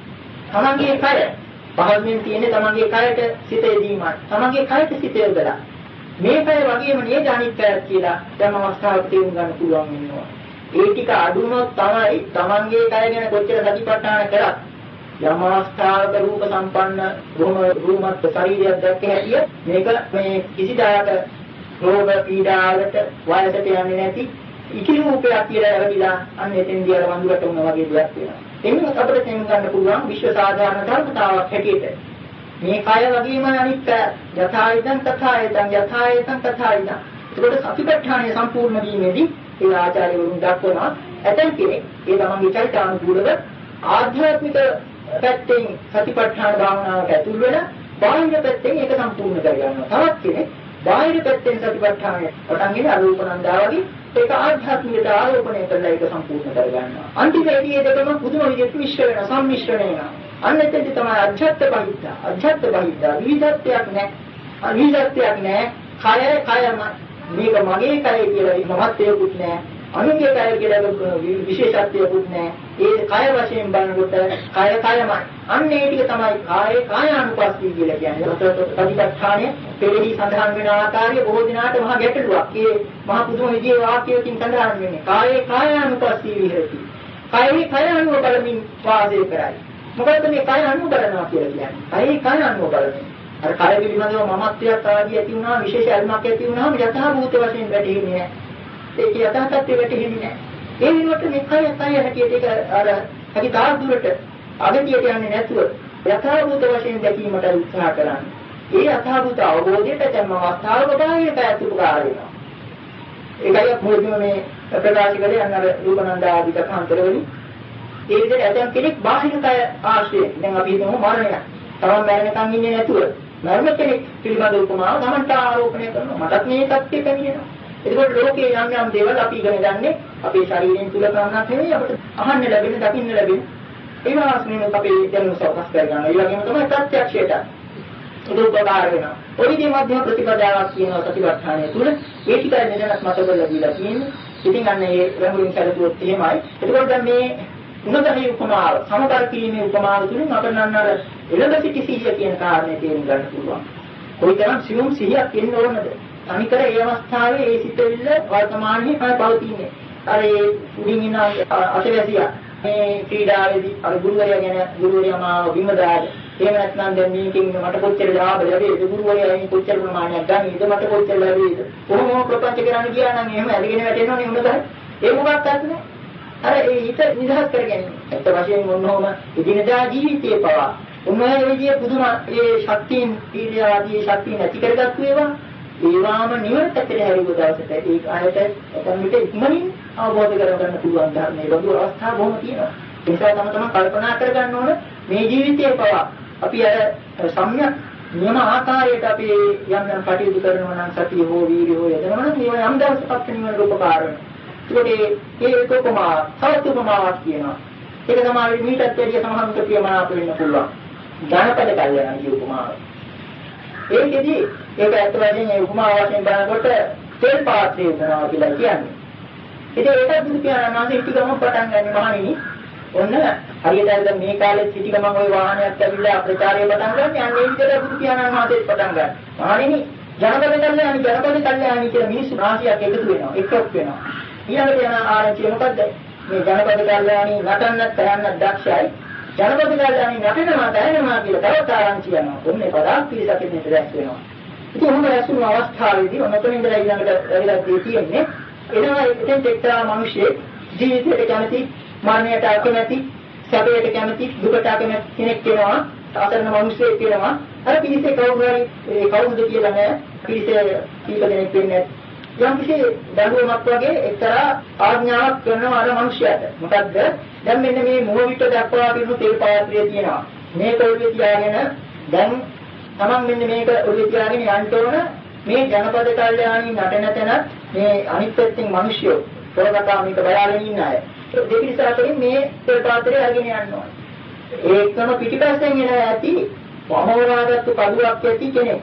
තමන්ගේ කය පහළින් තියෙන තමන්ගේ කයට සිත යදීමයි. තමන්ගේ කයට සිත යොදලා මේ කය වගේම නේද අනිත් කයත් කියලා දැන් අවස්ථාවක තේරුම් ගන්න පුළුවන් වෙනවා. ඒ ටික අඩුනොත් තමයි තමන්ගේ කය ගැන කොච්චර සතිපට්ඨාන කරත් යම් අවස්ථාවක රූප සම්පන්න රෝම රූමත් ශරීරයක් දැක්ක හැටිය මේක මේ කිසිදාක රෝග පීඩාවකට වයසට යන්නේ නැති ඉකිලි රූපයක් කියලා ලැබිලා අන්න එතෙන්දී අර වඳුරට වුණා වගේ දෙයක් වෙනවා. එන්න අපිට තේරුම් ගන්න පුළුවන් විශ්ව සාධාරණ ධර්මතාවක් හැටියට මේ කය වගේම අනිත් යථායිතං තථායිතං යථායිතං තථායිතං. ඒකට සතිපට්ඨානය සම්පූර්ණ වීමේදී ඒ ආචාර්යවරුන් දක්වනවා ඇතැම් කෙනෙක් ඒ තමන්ගේ චරිතානුකූලව ආධ්‍යාත්මික පැත්තෙන් සතිපට්ඨාන භාවනාවට ඇතුල් වෙලා බාහිර පැත්තෙන් ඒක සම්පූර්ණ කරගන්නවා. තවත් කෙනෙක් බාහිර පැත්තෙන් සතිපට්ඨානය පටන්ගෙන අරූපනන්දාවගේ ඒක ආධ්‍යාත්මිකට ආරෝපණය කරලා ඒක සම්පූර්ණ කරගන්නවා. අන්තිමේදී මේ දෙකම පුදුම විදිහට මිශ්‍ර වෙනවා, සම්මිශ්‍රණය වෙනවා. අන්න එතෙන්දී තමයි අධ්‍යාත්ම බහිද්දා, අධ්‍යාත්ම බහිද්දා විවිධත්වයක් නැහැ. විවිධත්වයක් නැහැ. කය කයම මේක මගේ කය කියලා මමත්වයකුත් නැහැ. අනුන්ගේ කය කියලා විශේෂත්වයකුත් නැහැ. ඒ කය වශයෙන් බලනකොට කය කයමයි. අන්න ඒ ටික තමයි කාය කායානුපස්සී කියලා කියන්නේ. සතිපට්ඨානයේ පෙරෙහි සඳහන් වෙන ආකාරය බොහෝ දිනාට මහා ගැටලුවක්. ඒ මහා පුදුම විදිහේ වාක්‍යයකින් සඳහන් වෙන්නේ. කායේ කායානුපස්සී විහෙරති. කයෙහි කය අනුව බලමින් වාසය කරයි. මොකද මේ කය අනුව බලනවා කියලා කියන්නේ. කයෙහි කය අනුව බලමින්. අර කය පිළිබඳව මමත්වයක් ආදී ඇති වුණා, විශේෂ අල්මක් ඇති වුණාම යථා භූත වශයෙන් වැටෙන්නේ නැහැ. ඒක යථා තත්ත්වෙ වැටෙන්නේ නැහැ. ඒ වෙනුවට මේ කය කය හැටියට ඒක අර හැකි තාක් දුරට අගතියට යන්නේ නැතුව යථා භූත වශයෙන් දැකීමට උත්සාහ කරන්නේ. ඒ අසහභූත අවබෝධයට තම අවස්ථාවක බාහිර පැත් උපකාර වෙනවා. ඒකයි මොකද මේ ප්‍රකාශ කරේ අන්න අර රූපනන්ද ආදී කතාන්තරවලින් ඒ විදිහට ඇතම් කෙනෙක් බාහිර කය ආශ්‍රයෙන් දැන් අපි හිතමු මරණය. තමන් මරණකම් ඉන්නේ නැතුව මරණ කෙනෙක් පිළිබඳ උපමාව තමන්ට ආරෝපණය කරනවා. මටත් මේ සත්‍ය පැමිණෙනවා. ඒකෝට ලෝකයේ යම් යම් දේවල් අපි ඉගෙන ගන්නේ අපේ ශරීරයෙන් තුල කරනක් නෙවෙයි අපිට අහන්න ලැබෙන, දකින්න ලැබෙන. ඒ වාස්නෙම අපේ දැනුම සකස් කර ගන්නවා. ඒ වගේම තමයි ප්‍රත්‍යක්ෂයට ඒක උපකාර වෙනවා. ඔය විදිහේ මධ්‍යම ප්‍රතිපදාවක් කියනවා සතිපට්ඨානය තුල. ඒ ටිකයි නේදනක් මත කරලා දීලා තියෙන්නේ. ඉතින් අන්න ඒ රැඹුලින් කරුවොත් එහෙමයි. ඒකෝට දැන් මේ උනදහි උපමාව, සමතර කිරීමේ උපමාව තුලින් අපිට නන්නර එළඹ සිටි සිහිය කියන කාරණේ තේරුම් ගන්න පුළුවන්. කොයිතරම් සියුම් සිහියක් එන්න ඕනද? අනිකර ඒ අවස්ථාවේ ඒ සිතෙල්ල වර්තමානයේ පවතින්නේ. අර ඒ උඩින් ඉන්න අතවැසියා මේ ක්‍රීඩාවේදී අර ගුරුවරයා ගැන ගුරුවරයා මාව බිමදාද එහෙම නැත්නම් දැන් මේකෙන් මට කොච්චර ලාභ ලැබෙයිද ගුරුවරයා මේ කොච්චර ප්‍රමාණයක් ගන්නේද මට කොච්චර ලැබෙයිද කොහොම ප්‍රපංච කරන්න ගියා නම් එහෙම ඇදගෙන වැටෙනවනේ උනදයි ඒ මොකක්වත් නැහැ. අර ඒ හිත නිදහස් කරගන්නේ. ඒත් වශයෙන් මොනෝම ඉදිනදා ජීවිතයේ පවා උන්වහන්සේ මේ විදිහේ පුදුම ඒ ශක්තියින් පීඩා ආදී ශක්තියින් ඇති කරගත්තු ඒවා ඒවාම නිවනට පෙරහැරුව දවසට ඒක ආයත එතන විට ඉක්මනින් අවබෝධ කරගන්න පුළුවන් ධර්මයේ බඳු අවස්ථා බොහොම තියෙනවා. ඒ නිසා තම තමන් කල්පනා කරගන්න ඕන මේ ජීවිතයේ පවා අපි අර සම්‍යක් නියම ආකාරයට අපි යම් යම් කටයුතු කරනවා නම් සතිය හෝ වීර්යය හෝ යදනවා නම් ඒවා යම් දවසක නිවන උපකාර වෙනවා. ඒකේ ඒක උපමා සත්‍ය උපමාවක් කියනවා. ඒක තමයි මීටත් වැඩිය සමහරවිට ප්‍රියමනාප වෙන්න පුළුවන්. ධනපද කල්යනා කිය උපමාව. ඒකෙදි ඒක ඇත්ත වශයෙන්ම මේ උපමාව වශයෙන් බලනකොට තෙල් පාත්‍රය උදානවා කියලා කියන්නේ. ඉතින් ඒක බුදු පියාණන් වහන්සේ ඉති ගමන් පටන් ගන්නේ මහණෙනි. ඔන්න හරියට දැන් මේ කාලේ සිටි ගමන් ওই වාහනයක් ඇවිල්ලා ප්‍රචාරය පටන් ගන්න යන්නේ මේ විදිහට බුදු පියාණන් වහන්සේ පටන් ගන්න. මහණෙනි ජනපද කල්යනා ජනපද කල්යනා කියලා මිනිස්සු රාශියක් එකතු වෙනවා. එක්කක් වෙනවා. ඊළඟට යන ආරංචිය මොකද්ද? මේ ජනපද කල්යනානි නටන්නත් කරන්නත් දක්ෂයි. ජනපද කල්යනානි නටනවා දැනෙනවා කියලා තවත් ආරංචිය යනවා. ඔන්නේ පදාක් පිළිසකෙන් දැස් වෙනවා. ඉතින් මොන රැස්වුණු අවස්ථාවේදී ඔන්නතන ඉඳලා ඊළඟට ඇවිල්ලා තියෙන්නේ එනවා එතෙන් එක්තරා මිනිහෙක් ජීවිතයට කැමති, මරණයට අකමැති, සැපයට කැමති, දුකට අකමැති කෙනෙක් වෙනවා. සාතරන මිනිහෙක් වෙනවා. අර පිළිසේ කවුරු හරි ඒ කවුරුද කියලා නෑ. පිළිසේ කීප දෙනෙක් වෙන්නේ යම් කිසි දඬුවමක් වගේ එක්තරා ආඥාවක් කරනවා අර මිනිහයාට. මොකද්ද? දැන් මෙන්න මේ මොහ විට දක්වා පිරුණු තෙල් පාත්‍රය තියෙනවා. මේක ඔළුවේ තියාගෙන දැන් තමන් මෙන්න මේක ඔළුවේ තියාගෙන යන්න ඕන මේ ජනපද කල්යාණී නටන තැන මේ අනිත් පැත්තෙන් මිනිස්සු පොරකට මේක බලාගෙන ඉන්න අය. ඒ දෙපිරිස අතරින් මේ තෙල් පාත්‍රය අරගෙන යන්න ඕන. ඒකම පිටිපස්සෙන් එන ඇති වමවරාගත්තු කඩුවක් ඇති කෙනෙක්.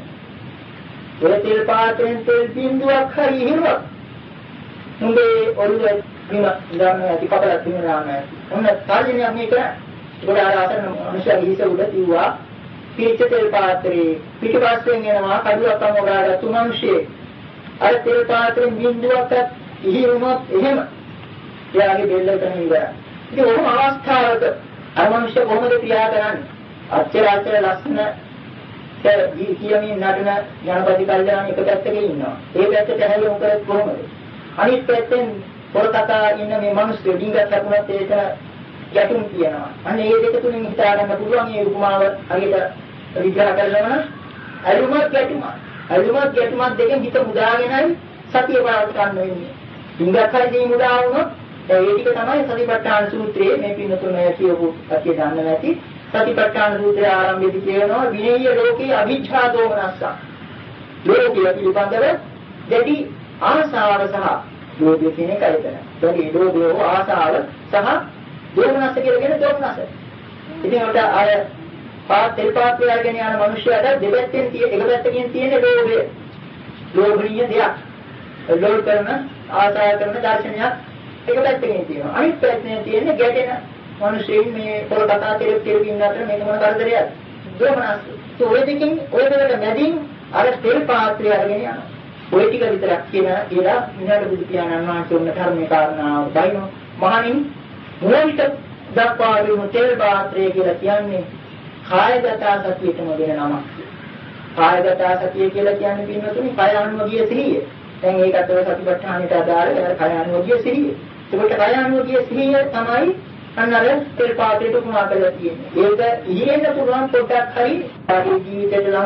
ඒ තෙල් පාත්‍රයෙන් තෙල් බින්දුවක් හරි හිරුවක්. මුඹේ ඔළුවේ බිම දාන්න ඇති කපලා තියනවාම ඔන්න තර්ජනයක් මේක ගොඩාක් ආසන්න මිනිස්සු හිස උඩ තියුවා. පිච්ච තෙල් පාත්‍රේ පිටිපස්සෙන් එනවා කඩුවක් අමෝගාගත්තු මිනිහෙක්. අර තෙල් පාත්‍රයෙන් බින්දුවක් ඉහිරුණොත් එහෙම එයාගේ බෙල්ල එතන ඉවරයි. ඉතින් ඔහොම අවස්ථාවක අර මිනිස්සු කොහොමද ක්‍රියා කරන්නේ? අච්චර අච්චර ලස්සන කියමින් නටන ජනපති කල්යාණ එක පැත්තක ඉන්නවා. ඒ පැත්තට හැලෙමු කරත් කොහොමද? අනිත් පැත්තෙන් පොරකතා ඉන්න මේ මිනිස්සු ඩිංගක් හකුණත් ඒක ගැටුම් කියනවා. අන්න ඒ දෙක තුنين හිතා ගන්න පුළුවන් මේ උපමාව හරියට විග්‍රහ කරනවා. අරුමත් ගැටුම. අරුමත් ගැටුමත් දෙකෙන් හිත මුදාගෙනයි සතිය පාවිච්චි කරන්න වෙන්නේ. ඩිංගක් හරිදී මුදා වුණොත් ඒ ටික තමයි සතිපට්ඨාන සූත්‍රයේ මේ පින්නතුන කියපු කතිය දන්න නැති සතිපට්ඨාන සූත්‍රයේ ආරම්භයේදී කියනවා විනේය ලෝකේ අවිච්ඡා දෝමනස්ස. ලෝකයේ පිළිබඳව දෙටි ආසාව සහ ලෝභය කියන එක ඇතන. ඒ ලෝභය ආසාව සහ දෝමනස්ස කියලා දෝමනස්ස. ඉතින් උට අර පාත් තෙල් පාත්‍රය අරගෙන යන මිනිස්සයාට දෙපැත්තෙන් තියෙන එක පැත්තකින් තියෙන ලෝභය. ලෝභීය දෙයක්. ලෝභ කරන ආසාව කරන දර්ශනයක් එක පැත්තකින් තියෙනවා. අනිත් පැත්තෙන් තියෙන ගැටෙන මිනිස්සුන් මේ පොරකතා තෙල් තෙල් ඉන්න අතර මේක මොන කරදරයක්ද? දෝමනස්ස. ඒ ඔය දෙකෙන් ඔය දෙකට මැදින් අර තෙල් පාත්‍රය අරගෙන යනවා. ඔය ටික විතරක් කියන කියලා මිනිහට බුදු පියාණන් වහන්සේ උන්න ධර්මයේ කාරණාව බයිනෝ මහණින් මොනිට දක්වා වුණු තෙල් පාත්‍රය කියලා කියන්නේ කායගත සතියටම දෙන නමක්. කායගත සතිය කියලා කියන්නේ පින්නතුනි කය අනුවගිය සිහිය. දැන් ඒකට ඔය සතිපට්ඨානෙට අදාළ ඒ කය අනුවගිය සිහිය. ඒකට කය අනුවගිය සිහිය තමයි අන්නර තෙල් පාත්‍රයට උපමා කරලා තියෙන්නේ. ඒක ඉහිෙන්න පුළුවන් පොඩ්ඩක් හරි ආදී ජීවිතයට ලඟ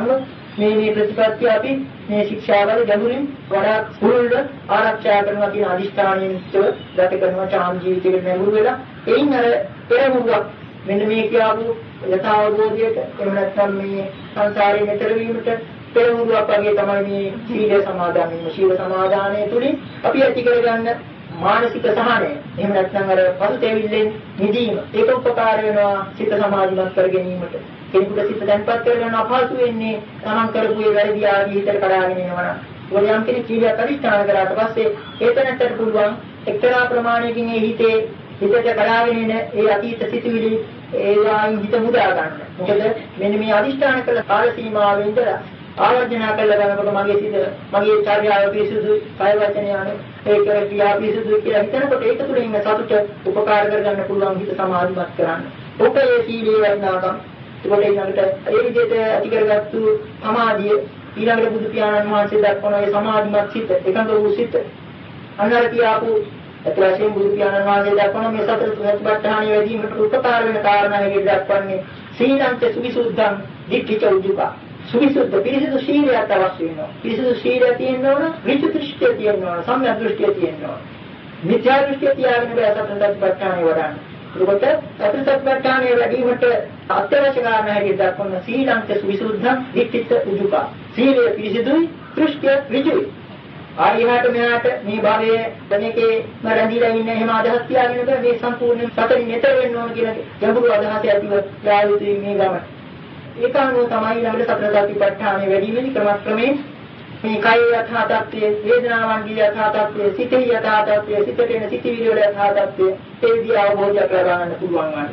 මේ මේ ප්‍රතිපත්තිය අපි මේ ශික්ෂාවල ගැඹුරින් වඩා පුළුල්ව ආරක්ෂා කරනවා කියන අදිෂ්ඨානයෙන් ගත කරනවා චාම් ජීවිතයකට නැඹුරු වෙලා එයින් අර පෙරමුණක් මෙන්න මේ කියපු යථාවබෝධයට එහෙම නැත්නම් මේ සංසාරේ මෙතර වීමට පෙරමුණක් වගේ තමයි මේ සීල සමාදන් වීම. සීල සමාදානයේ තුලින් අපි ඇති කරගන්න මානසික සහනය එහෙම නැත්නම් අර පසුතැවිල්ලෙන් මිදීම ඒක උපකාර වෙනවා සිත සමාධිමත් කර ගැනීමට. කෙනෙකුට සිත දැන්පත් කරගන්න අපහසු වෙන්නේ තමන් කරපු ඒ වැරදි ආදී හිතට කඩාගෙන එනවා. මොකද යම් කෙනෙක් කීයක් අදිස්ථාන කරාට පස්සේ ඒතනට පුළුවන් එක්තරා ප්‍රමාණයකින් ඒ හිතේ හිතට කඩාගෙන එන ඒ අතීත සිතුවිලි ඒවායින් හිත මුදා ගන්න. මොකද මෙන්න මේ අදිස්ථාන කළ කාල සීමාවෙ ඉඳලා ආවර්ජනා කළ ගන්නකොට මගේ සිත මගේ චර්යාව පිරිසුදුයි, කාය වචන යන ඒක ක්‍රියා පිරිසුදුයි කියලා හිතනකොට ඒක තුළ ඉන්න සතුට උපකාර කරගන්න පුළුවන් හිත සමාධිමත් කරන්න. ඔකේ සීලේ වර්ණාකම් ඒකට ඊළඟට ඒ විදිහට ඇති කරගත්තු සමාධිය ඊළඟට බුදු පියාණන් වහන්සේ දක්වන ඒ සමාධිමත් සිත එකඟ වූ සිත අන්නර කියාපු අත්‍යවශ්‍යම බුදු පියාණන් වහන්සේ දක්වන මේ සතර සතිපට්ඨාන වැඩිවීමට උපකාර වෙන කාරණා හැටියට දක්වන්නේ සීලංච සුවිසුද්ධං දිට්ඨිච උජුකා සුවිසුද්ධ පිරිසිදු සීලයක් අවශ්‍ය වෙනවා. පිරිසිදු සීලය තියෙන්න ඕන, විචු දෘෂ්ටිය තියෙන්න ඕන, සම්‍යක් දෘෂ්ටිය තියෙන්න ඕන. මිත්‍යා දෘෂ්ටිය තියාගෙන බෑ සතර සතිපට්ඨානය වඩන්න. ඒකට සතර සතිපට්ඨානය වැඩිවීමට අත්‍යවශ්‍ය කාරණා හැටියට දක්වන සීලංච සුවිසුද්ධං දිට්ඨිච උජුකා. සීලය පිරිසිදුයි, දෘෂ්ටිය ඍජුයි. ආයෙහාට මෙහාට මේ භාවයේ දැනකේ මරඳිලා ඉන්න එහෙම අදහස් තියාගෙන බෑ මේ සම්පූර්ණ සතරින් ඈතර වෙන්න ඕන කියන ගැඹුරු අදහස ඇතිව යාළුතුයි මේ ගම. ඒක අනුව තමයි ළඟට සතර සතිපට්ඨානය වැඩි වෙන්නේ ක්‍රමක්‍රමයෙන් මේ කය යථා තත්ත්වය, වේදනාවන්ගේ යථා තත්ත්වය, සිතේ යථා තත්ත්වය, සිතේ එන සිතිවිලි වල යථා තත්ත්වය ඒ විදිහ අවබෝධ කරගන්න පුළුවන් වන්නේ.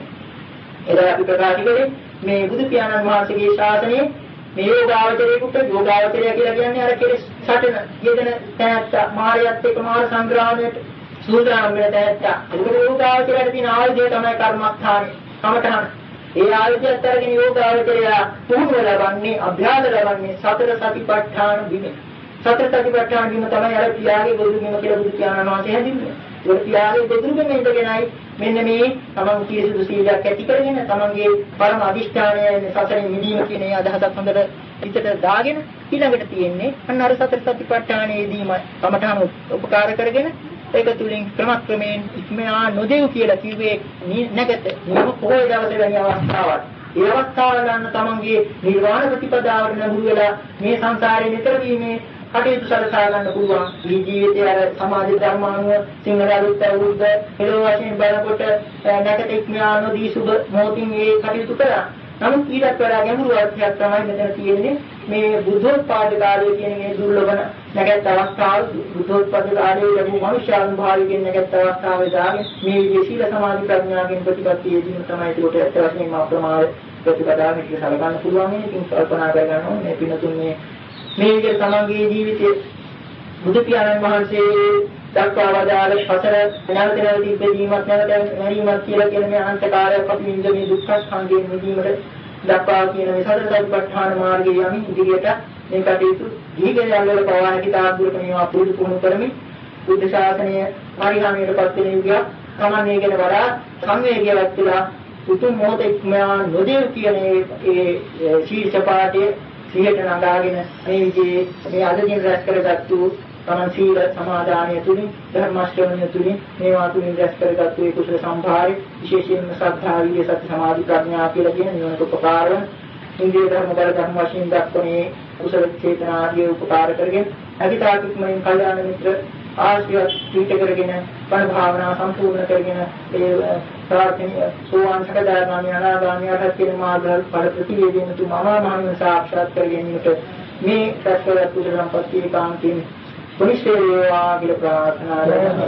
එදා අපි ප්‍රකාශ කළේ මේ බුදු පියාණන් වහන්සේගේ ශාසනයේ මේ යෝගාවචරයේකට යෝගාවචරය කියලා කියන්නේ අර කෙලෙස් සටන යෙදෙන තැනත්ත මායයත් එක්ක මාර සංග්‍රහණයට සූදානම් වෙන තැනත්ත. ඒක යෝගාවචරයට තියෙන ආයුධය තමයි කර්මස්ථානේ, කමඨහන. ඒ ආයුධයත් අරගෙන යෝගාවචරය පුහුණුව ලබන්නේ, අභ්‍යාස ලබන්නේ සතර සතිපට්ඨාන බිම. සතර සතිපට්ඨාන බිම තමයි අර පියාගේ ගොදුරුගම කියලා බුදු පියාණන් වහන්සේ හැදින්නේ. ඒ පියාගේ ගොදුරුගම ඉඳගෙනයි මෙන්න මේ තමන් කීසු සීලයක් ඇති කරගෙන තමන්ගේ පරම අදිෂ්ඨානය සසරින් මිදීම කියන ඒ අදහසක් හොඳට හිතට දාගෙන ඊළඟට තියෙන්නේ අන්න අර සතර සතිපට්ඨානයේදීම කමඨාන උපකාර කරගෙන ඒක තුලින් ක්‍රමක්‍රමයෙන් ඉක්මනා නොදෙව් කියලා කිව්වේ නැගත නියම පොහොය දවසේ වැනි අවස්ථාවක්. ඒ අවස්ථාව ගන්න තමන්ගේ නිර්වාණ ප්‍රතිපදාවට නඹුරු වෙලා මේ සංසාරේ නිතර වීමේ කටයුතු සලසා ගන්න පුළුවන්. මේ ජීවිතයේ අර සමාජ ධර්මානුව සිංහල අලුත් අවුරුද්ද පෙරව වශයෙන් බලනකොට නැකත ඉක්මනා නොදී සුබ මොහොතින් මේ කටයුතු කරා. නමුත් ඊට වඩා ගැඹුරු අර්ථයක් තමයි මෙතන තියෙන්නේ. මේ බුද්ධෝත්පාද කාලය කියන මේ දුර්ලභ නැගත් අවස්ථාව බුද්ධෝත්පාද කාලයේ ලැබුණු මනුෂ්‍යානුභාවයෙන් නැගත් අවස්ථාවේ දාගෙන මේ විශීල සමාධි ප්‍රඥාවෙන් ප්‍රතිපත්තියේදී තමයි ඒකට ඇත්තටම අප්‍රමාද ප්‍රතිපදාවෙන් සලකන්න පුළුවන්. ඉතින් කල්පනා කරගන්න ඕනේ මේ පිනතුන් මේ මේ විදිහට තමන්ගේ ජීවිතයේ බුදු පියාණන් වහන්සේ දක්වා වදාළ සතර නැවත නැවත ඉපදීමක් නැවත මැරීමක් කියලා කියන මේ අනන්තකාරයක් අපි ඉඳ මේ දුක්ඛ සංගයෙන් මිදීමට දක්වා කියන මේ සතර සතිපට්ඨාන මාර්ගයේ යමින් ඉදිරියට මේ කටයුතු දීගෙන යන පවාන කිතාබුරක මේවා පුරුදු පුහුණු කරමින් බුද්ධ ශාසනය පරිහානියටපත් වෙන යුගයක් සමන්වේගෙන වඩා සංවේගයක් වෙලා උතුම් මොහොතේ නොදෙව් කියන ඒ ශීර්ෂ පාඨයේ සිහියට නගාගෙන මේ විදිහේ මේ අද දින රැස් කරගත්තු තමන් සීල සමාදානය තුලින් ධර්ම ශ්‍රවණය තුලින් මේවා තුලින් රැස් කරගත්තු ඒ කුසල සම්භාරය විශේෂයෙන්ම ශ්‍රද්ධා විරිය සති සමාධි ප්‍රඥා කියලා කියන නිවනට උපකාර වන ඉන්දිය ධර්ම බල ධර්ම වශයෙන් දක්වන්නේ කුසල චේතනා ආදී උපකාර කරගෙන අධිතාත්මිකමෙන් කල්යාණ මිත්‍ර ආශ්‍රය පිට කරගෙන බණ භාවනා සම්පූර්ණ කරගෙන ඒ ප්‍රාර්ථනීය සෝවාන් සකදාගාමී අනාගාමී අරහත් කියන මාර්ග ඵල ප්‍රතිවේදීන තු මම මහිම සාක්ෂාත් කර ගැනීමට මේ සත්‍යවත් කුසල සම්පත්තිය කාන්තින් පුනිශ්චේවා කියලා ප්‍රාර්ථනා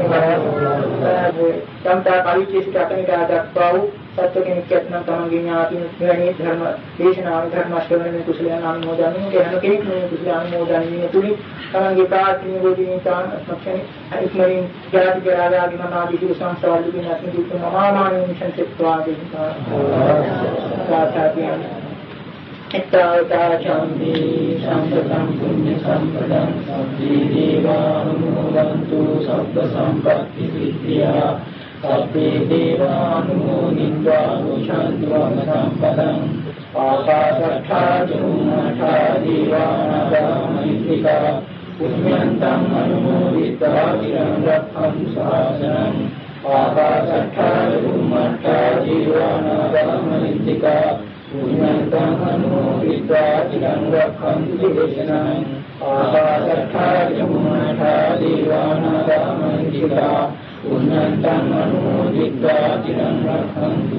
කරනවා. සම්පත පරිච්ඡේදිත අකනිකා දක්වා වූ සත්‍ය කෙනෙක් යත්නම් තමන්ගේ ඥාතින මෙවැනි ධර්ම දේශනාව ධර්ම ශ්‍රවණය කුසලයන් අනුමෝදන් වීම හැම කෙනෙක්ම මේ කුසල අනුමෝදන් වීම තුලින් තමන්ගේ ප්‍රාර්ථනීය බෝධිනින් තාන සක්ෂණි ඉක්මනින් ජාති ජරාවාදී මනාදී සිය සංසාර දුකින් අත්මි දුක් මහාමානීය සංසෙත්වා දෙන්නා. සාථාපියන් එක්තාවතා චම්පි සම්පතං පුඤ්ඤ සම්පදං සබ්බේ දේවානුමෝදන්තු සබ්බ සම්පත්ති සිද්ධියා සබ්බේ දේවානුමෝදිत्वा උච්ඡන්තු සම්පදං ආකාශත්ථා චුම්මඨා දීවානාගාමහිත්‍තිකා පුඤ්ඤන්තං අනුමෝදිत्वा চিරං රක්ඛන්තු ශාසනං ආකාශත්ථා චුම්මඨා දීවානාගාමහිත්‍තිකා පුඤ්ඤන්තං අනුමෝදිत्वा চিරං රක්ඛන්තු දේශනං ආකාශත්ථා චුම්මඨා දීවානාගාමහිත්‍තිකා පුඤ්ඤන්තං අනුමෝදිत्वा চিරං රක්ඛන්තු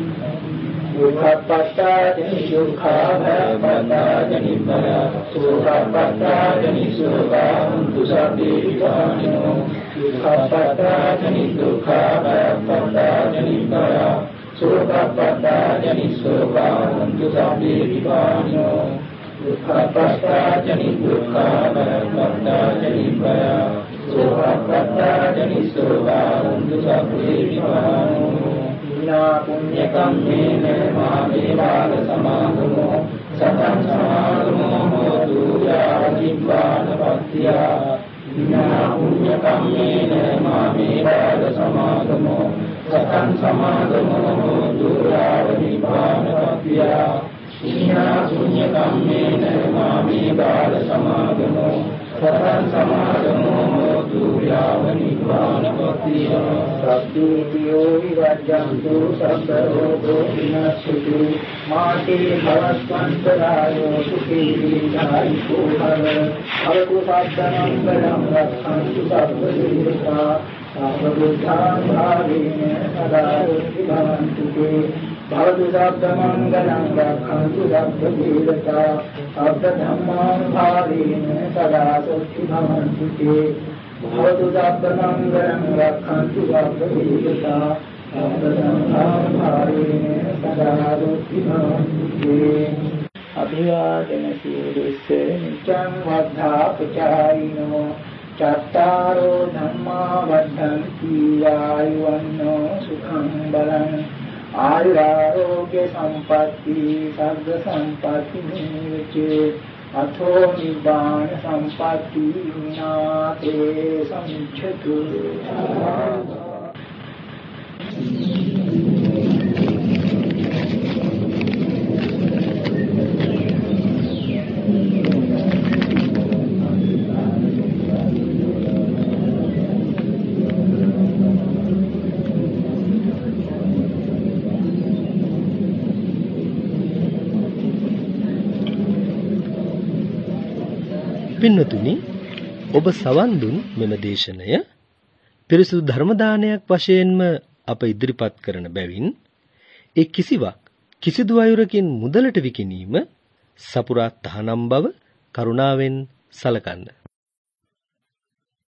සුඛපත්තාජනි සුඛාභයපත්තාජනි භය සුඛපත්තාජනි සුඛාන්තු සබ්බේ විපාණිනෝ සුඛපත්තාජනි දුක්ඛාභයපත්තාජනි භය සුඛපත්තාජනි සුඛාන්තු සබ්බේ විපාණිනෝ සුඛපත්තාජනි දුක්ඛාභයපත්තාජනි භය සුඛපත්තාජනි සුඛාන්තු සබ්බේ විපාණිනෝ පුඤ්ඤ කම්මේන මාමේ වාග සමාගමෝ සතං සමාගමෝ හෝතු යාවනිපානපත්තියා විනා පුඤ්ඤ කම්මේන මාමේ වාග සමාගමෝ සතං සමාගමෝ හෝතු යාවනිපානපත්තියා විනා පුඤ්ඤ කම්මේන මාමේ වාග සමාගමෝ සතං සමාගමෝ හෝතු යාවනිපානපත්තියා සබ්බේතියෝ විවජ්ජන්තු සබ්බ රෝගෝ විනස්සතු මාතේ භවස්වන්තරායෝ සුඛී දීඝායුකෝ භව අවතු සාත්තනං රක්ඛන්තු සබ්බ දේවතා සබ්බුද්ධාං භාවේන සදා භවන්තු තේ භවතු සබ්බ මංගලං රක්ඛන්තු සබ්බ දේවතා සබ්බ ධම්මාං භාවේන සදා භවන්තු තේ භවතු සබ්බ මංගලං රක්ඛන්තු සබ්බ දේවතා සබ්බ ධම්මාං භාවේන සදා භවන්තු තේ අභිවාදන සීලස්ස නිච්ඡං වද්ධා පචායිනෝ චත්තාරෝ ධම්මා වද්ධන්ති ආයුවන්නෝ සුඛං බලං ආයුරාෝග්‍ය සම්පatti සග්ග සම්පatti නිච්චේ අතෝ නිබ්බාන සම්පatti විනාතේ සම්ච්ඡතු පින්නතුනි ඔබ සවන් දුන් මෙම දේශනය පිරිසුදු ධර්ම දානයක් වශයෙන්ම අප ඉදිරිපත් කරන බැවින් ඒ කිසිවක් කිසිදු අයුරකින් මුදලට විකිණීම සපුරා තහනම් බව කරුණාවෙන් සලකන්න.